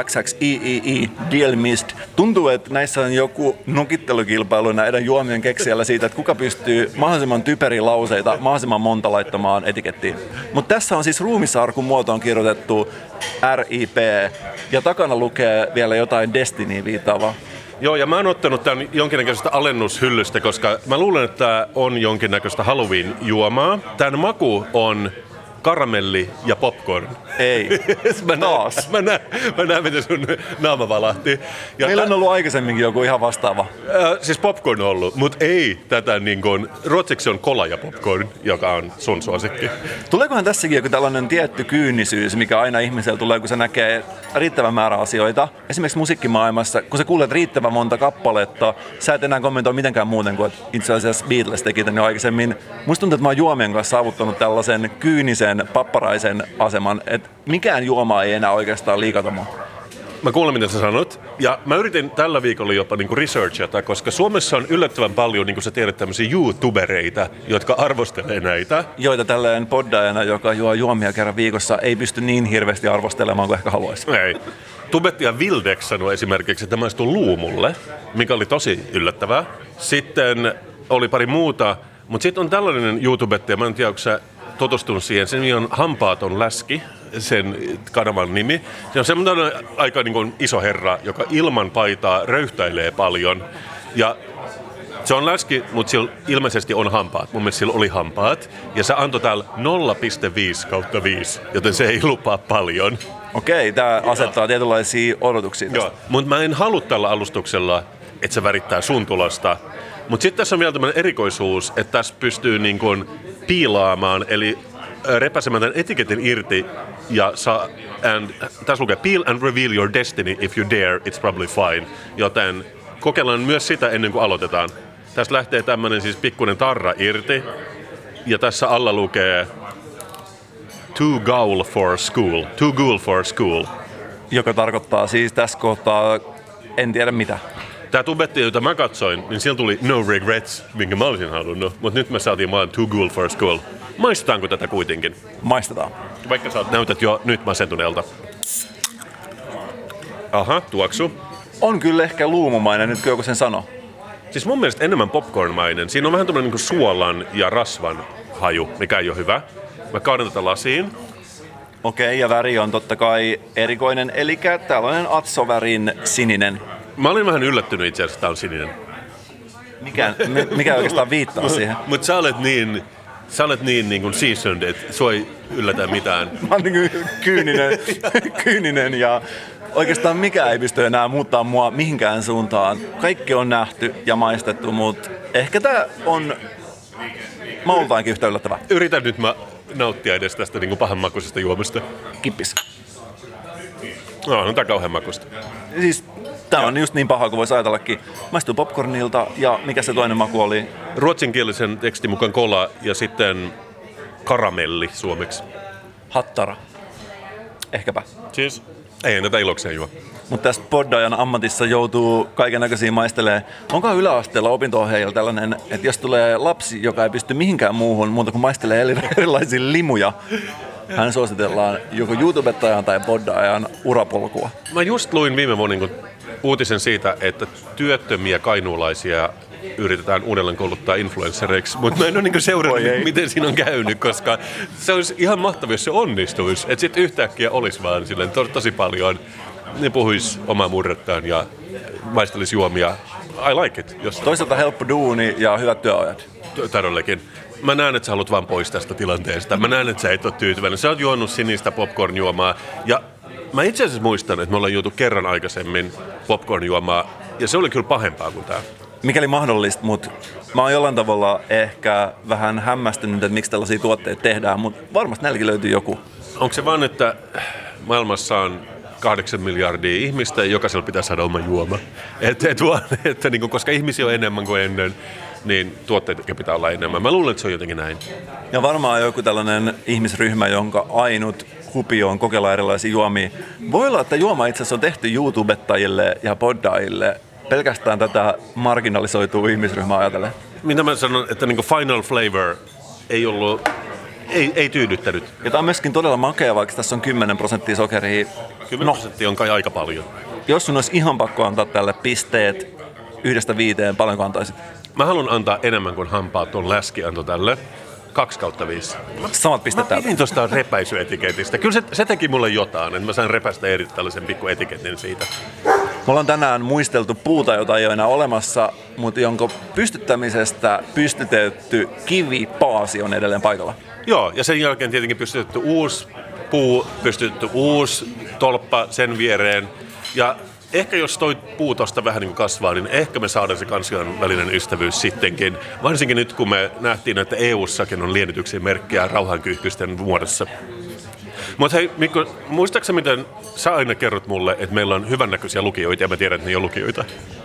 A: MMXXIII, Deal Mist. Tuntuu, että näissä on joku nokittelukilpailu näiden juomien keksijällä siitä, että kuka pystyy mahdollisimman typeriä lauseita mahdollisimman monta laittamaan etikettiin. Mutta tässä on siis ruumisarkun muotoon kirjoitettu RIP ja takana lukee vielä jotain Destiny viittaavaa.
B: Joo, ja mä oon ottanut tämän jonkinnäköisestä alennushyllystä, koska mä luulen, että tää on jonkinnäköistä Halloween-juomaa. Tän maku on karamelli ja popcorn.
A: Ei, taas.
B: Mä näen, miten sun naama valahti. Ja
A: meillä on ollut aikaisemminkin joku ihan vastaava.
B: Siis popcorn on ollut, mutta ei tätä niin kuin, ruotsiksi on kola ja popcorn, joka on sun suosikki.
A: Tuleekohan tässäkin joku tällainen tietty kyynisyys, mikä aina ihmisellä tulee, kun se näkee riittävän määrä asioita. Esimerkiksi musiikkimaailmassa, kun sä kuulet riittävän monta kappaletta, sä et enää kommentoi mitenkään muuten kuin, että itse asiassa Beatles teki tän jo aikaisemmin. Musta tuntuu, että mä oon juomien kanssa saavuttanut tällaisen kyynisen, papparaisen aseman, että mikään juoma ei enää oikeastaan liikata mua.
B: Mä kuulen, mitä sä sanot. Ja mä yritin tällä viikolla jopa niinku researchata, koska Suomessa on yllättävän paljon, niin kuin sä tiedät, tämmöisiä YouTubereita, jotka arvostelee näitä.
A: Joita tälleen poddaajana, joka juo juomia kerran viikossa, ei pysty niin hirveästi arvostelemaan kuin ehkä haluaisi.
B: Ei. Tubettaja Vildex sanoi esimerkiksi, että maistuu luumulle, mikä oli tosi yllättävää. Sitten oli pari muuta, mutta sitten on tällainen YouTubettaja, mä en tiedä, onko sä tutustunut siihen. Sen nimi on Hampaaton läski, sen kanavan nimi. Se on semmoinen aika niin kuin iso herra, joka ilman paitaa röyhtäilee paljon. Ja se on läski, mutta sillä ilmeisesti on hampaat. Mun mielestä sillä oli hampaat. Ja se antoi täällä 0,5/5, joten se ei lupaa paljon.
A: Okei, tämä asettaa tietynlaisia odotuksia tästä.
B: Joo, mutta mä en halua tällä alustuksella, että se värittää sun tulosta. Mutta sitten tässä on vielä tämmöinen erikoisuus, että tässä pystyy niin kuin piilaamaan, eli repäsemään tämän etiketin irti ja tässä lukee peel and reveal your destiny if you dare, it's probably fine. Joten kokeillaan myös sitä ennen kuin aloitetaan. Tässä lähtee tämmöinen siis pikkuinen tarra irti ja tässä alla lukee too ghoul for school.
A: Joka tarkoittaa siis tässä kohtaa, en tiedä mitä.
B: Tää tubetti, jota mä katsoin, niin siellä tuli no regrets, minkä mä olisin halunnut. Mutta nyt me saatiin vaan too ghoul for school. Maistetaanko tätä kuitenkin?
A: Maistetaan.
B: Vaikka sä näytät jo nyt masentuneelta. Aha, tuoksu.
A: On kyllä ehkä luumumainen, nyt joku sen sano.
B: Siis mun mielestä enemmän popcornmainen. Siinä on vähän tämmönen niin suolan ja rasvan haju, mikä ei ole hyvä. Mä kaadan tätä lasiin.
A: Okei, ja väri on totta kai erikoinen, eli tällainen atsovärin sininen.
B: Mä olin vähän yllättynyt itse asiassa, että tää on sininen.
A: Mikä oikeastaan viittaa siihen?
B: Mut sä olet niin kuin seasoned, että sua ei yllätä mitään.
A: Mä oon niin kyyninen ja Oikeastaan mikään ei pysty enää muuttaa mua mihinkään suuntaan. Kaikki on nähty ja maistettu, mutta ehkä tää on maultaankin yhtä yllättävää.
B: Yritän nyt mä nauttia edes tästä niin kuin pahanmakuisesta juomasta.
A: Kippis.
B: No tää kauhean makuista.
A: Siis tää on just niin paha kuin voisi ajatellakin. Maistuu popcornilta ja mikä se toinen maku oli?
B: Ruotsinkielisen tekstin mukaan kola ja sitten karamelli suomeksi.
A: Hattara. Ehkäpä.
B: Siis ei tätä ilokseen juo.
A: Mutta tästä poddaajan ammatissa joutuu kaikennäköisiä maistelee. Onko yläasteella opinto-ohjaajilla tällainen, että jos tulee lapsi, joka ei pysty mihinkään muuhun muuta kuin maistelee erilaisia limuja, hän suositellaan joko YouTubettajan tai poddaajan urapolkua.
B: Mä just luin viime vuonna uutisen siitä, että työttömiä kainuulaisia yritetään uudelleen kouluttaa influenssereiksi, mutta mä en ole seurannut, miten siinä on käynyt, koska se olisi ihan mahtavaa, jos se onnistuisi. Että sitten yhtäkkiä olisi vaan silleen tosi paljon, ne puhuisi omaa murrettaan ja maistelisi juomia. I like it.
A: Toisaalta helppo duuni ja hyvät työajat.
B: Todellakin. Mä näen, että sä haluat vaan pois tästä tilanteesta. Mä näen, että sä et ole tyytyväinen. Sä oot juonut sinistä popcorn-juomaa. Ja mä itse asiassa muistan, että me ollaan juotu kerran aikaisemmin popcorn-juomaa. Ja se oli kyllä pahempaa kuin tää.
A: Mikäli mahdollista, mutta mä oon jollain tavalla ehkä vähän hämmästynyt, että miksi tällaisia tuotteita tehdään. Mutta varmasti näilläkin löytyy joku.
B: Onko se vaan, että maailmassa on 8 miljardia ihmistä ja jokaisella pitää saada oma juoma? Että niin koska ihmisiä on enemmän kuin ennen, niin tuotteita pitää olla enemmän. Mä luulen, että se on jotenkin näin.
A: Ja varmaan joku tällainen ihmisryhmä, jonka ainut hupio on kokeilla erilaisia juomia. Voi olla, että juoma itse asiassa on tehty YouTubettajille ja poddaajille pelkästään tätä marginalisoitua ihmisryhmää ajatellen.
B: Mitä mä sanon, että niin final flavor ei ollut, ei tyydyttänyt.
A: Ja tämä on myöskin todella makea, vaikka tässä on 10% sokeria.
B: 10% on kai aika paljon.
A: Jos sun olisi ihan pakko antaa tälle pisteet 1-5, paljonko antaisit?
B: Mä haluan antaa enemmän kuin hampaat tuon läski antoi tälle. 2/5.
A: Samat pisteet täältä.
B: Mä pidin tuosta repäisyetiketistä. Kyllä se teki mulle jotain, että mä sain repäistä eri tällaisen pikku etiketin siitä.
A: Me ollaan tänään muisteltu puuta, jota ei ole enää olemassa, mutta jonka pystyttämisestä pystytetty kivipaasi on edelleen paikalla.
B: Joo, ja sen jälkeen tietenkin pystytetty uusi puu, pystytetty uusi tolppa sen viereen. Ja ehkä jos toi puu tosta vähän niin kuin kasvaa, niin ehkä me saadaan se kansainvälinen ystävyys sittenkin. Varsinkin nyt, kun me nähtiin, että EU-sakin on liennytyksen merkkejä rauhankyyhkysten muodossa. Mutta hei Mikko, muistaaksä miten sä aina kerrot mulle, että meillä on hyvännäköisiä lukijoita ja mä tiedän, että ne ei ole lukijoita?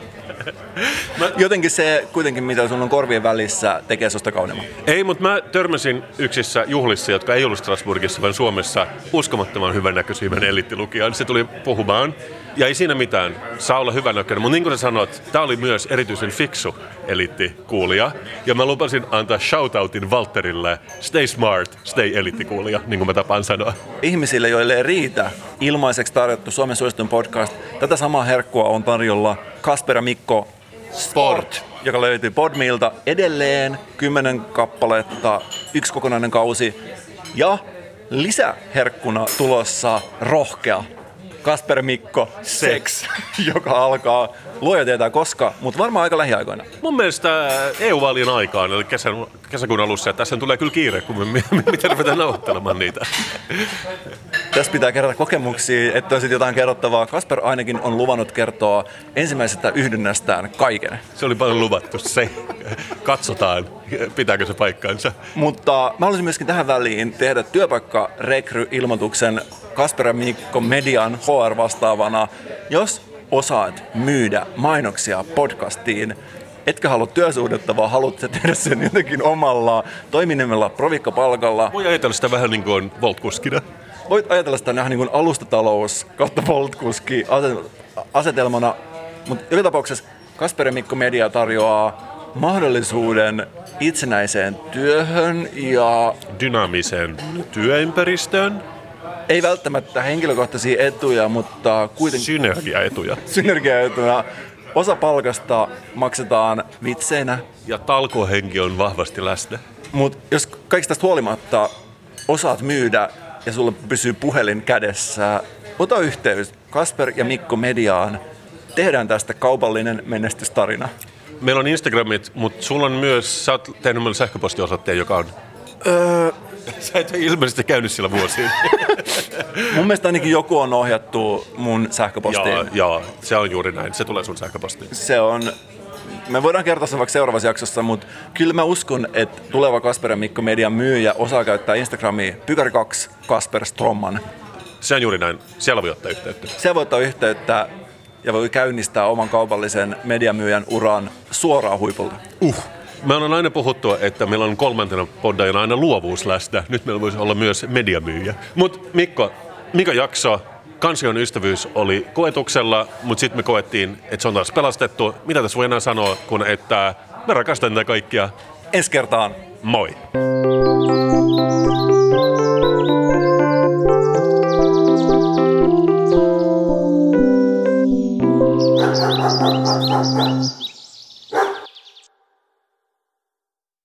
A: Jotenkin se kuitenkin, mitä sun on korvien välissä, tekee susta kauneemman.
B: Ei, mutta mä törmäsin yksissä juhlissa, jotka ei ollut Strasbourgissa, vaan Suomessa uskomattoman hyvännäköisimmän eliittilukijaan. Se tuli puhumaan. Ja ei siinä mitään, saa olla hyvännäköinen. Mutta niin kuin sä sanoit, tää oli myös erityisen fiksu eliittikuulija. Ja mä lupasin antaa shoutoutin Valterille, stay smart, stay eliittikuulija, niin kuin mä tapaan sanoa.
A: Ihmisille, joille ei riitä ilmaiseksi tarjottu Suomen suosituin podcast, tätä samaa herkkua on tarjolla Kasper ja Mikko Sport, joka löytyy Podmeilta edelleen 10 kappaletta, 1 kokonainen kausi. Ja lisäherkkuna tulossa rohkea Kasper Mikko Sex, joka alkaa luoja tietää koska, mutta varmaan aika lähiaikoina.
B: Mun mielestä EU-vaalien aikaan, eli kesäkuun alussa, että tässä tulee kyllä kiire, kun miten ruvetaan nauhoittelemaan niitä.
A: Tässä pitää kerrota kokemuksia, että on sitten jotain kerrottavaa. Kasper ainakin on luvannut kertoa ensimmäisestä yhdynnästään kaiken.
B: Se oli paljon luvattu, se katsotaan, pitääkö se paikkaansa.
A: Mutta mä haluaisin myöskin tähän väliin tehdä työpaikka-rekry-ilmoituksen Kasper ja Mikko Median HR-vastaavana. Jos osaat myydä mainoksia podcastiin, etkä halua työsuhdetta, vaan haluat tehdä sen jotenkin omalla toiminimellä provikkapalkalla.
B: Voi ajatella sitä vähän niin kuin Volt-kuskina.
A: Voit ajatella sitä vähän niin kuin alustatalous kautta Volt-kuski asetelmana, mutta joka tapauksessa Kasper ja Mikko Media tarjoaa mahdollisuuden itsenäiseen työhön ja
B: dynaamiseen työympäristöön.
A: Ei välttämättä henkilökohtaisia etuja, mutta kuitenkin synergiaetuja. Osa palkasta maksetaan vitseinä.
B: Ja talkohenki on vahvasti läsnä.
A: Mutta jos kaikista tästä huolimatta osaat myydä ja sulla pysyy puhelin kädessä, ota yhteys Kasper ja Mikko Mediaan. Tehdään tästä kaupallinen menestystarina.
B: Meillä on Instagramit, mutta sulla on myös, sä oot tehnyt meille sähköpostiosoitteen, joka on... Sä et ilmeisesti käynyt siellä vuosiin.
A: Mun mielestä ainakin joku on ohjattu mun sähköpostiin.
B: Joo, se on juuri näin. Se tulee sun sähköpostiin.
A: Se on... Me voidaan kertoa sen vaikka seuraavassa jaksossa, mutta kyllä mä uskon, että tuleva Kasper ja Mikko Median myyjä osaa käyttää Instagramia Pykäri2 Kasper Stromman.
B: Se on juuri näin. Siellä voi ottaa yhteyttä.
A: Se voi ottaa yhteyttä ja voi käynnistää oman kaupallisen mediamyyjän uran suoraan huipulta.
B: Me on aina puhuttu, että meillä on kolmantena poddajana aina luovuus läsnä. Nyt meillä voisi olla myös mediamyyjä. Mutta Mikko, mikä jakso? Kansion ystävyys oli koetuksella, mutta sitten me koettiin, että se on taas pelastettu. Mitä tässä voi enää sanoa, kun että me rakastan tätä kaikkia.
A: Ensi kertaan.
B: Moi!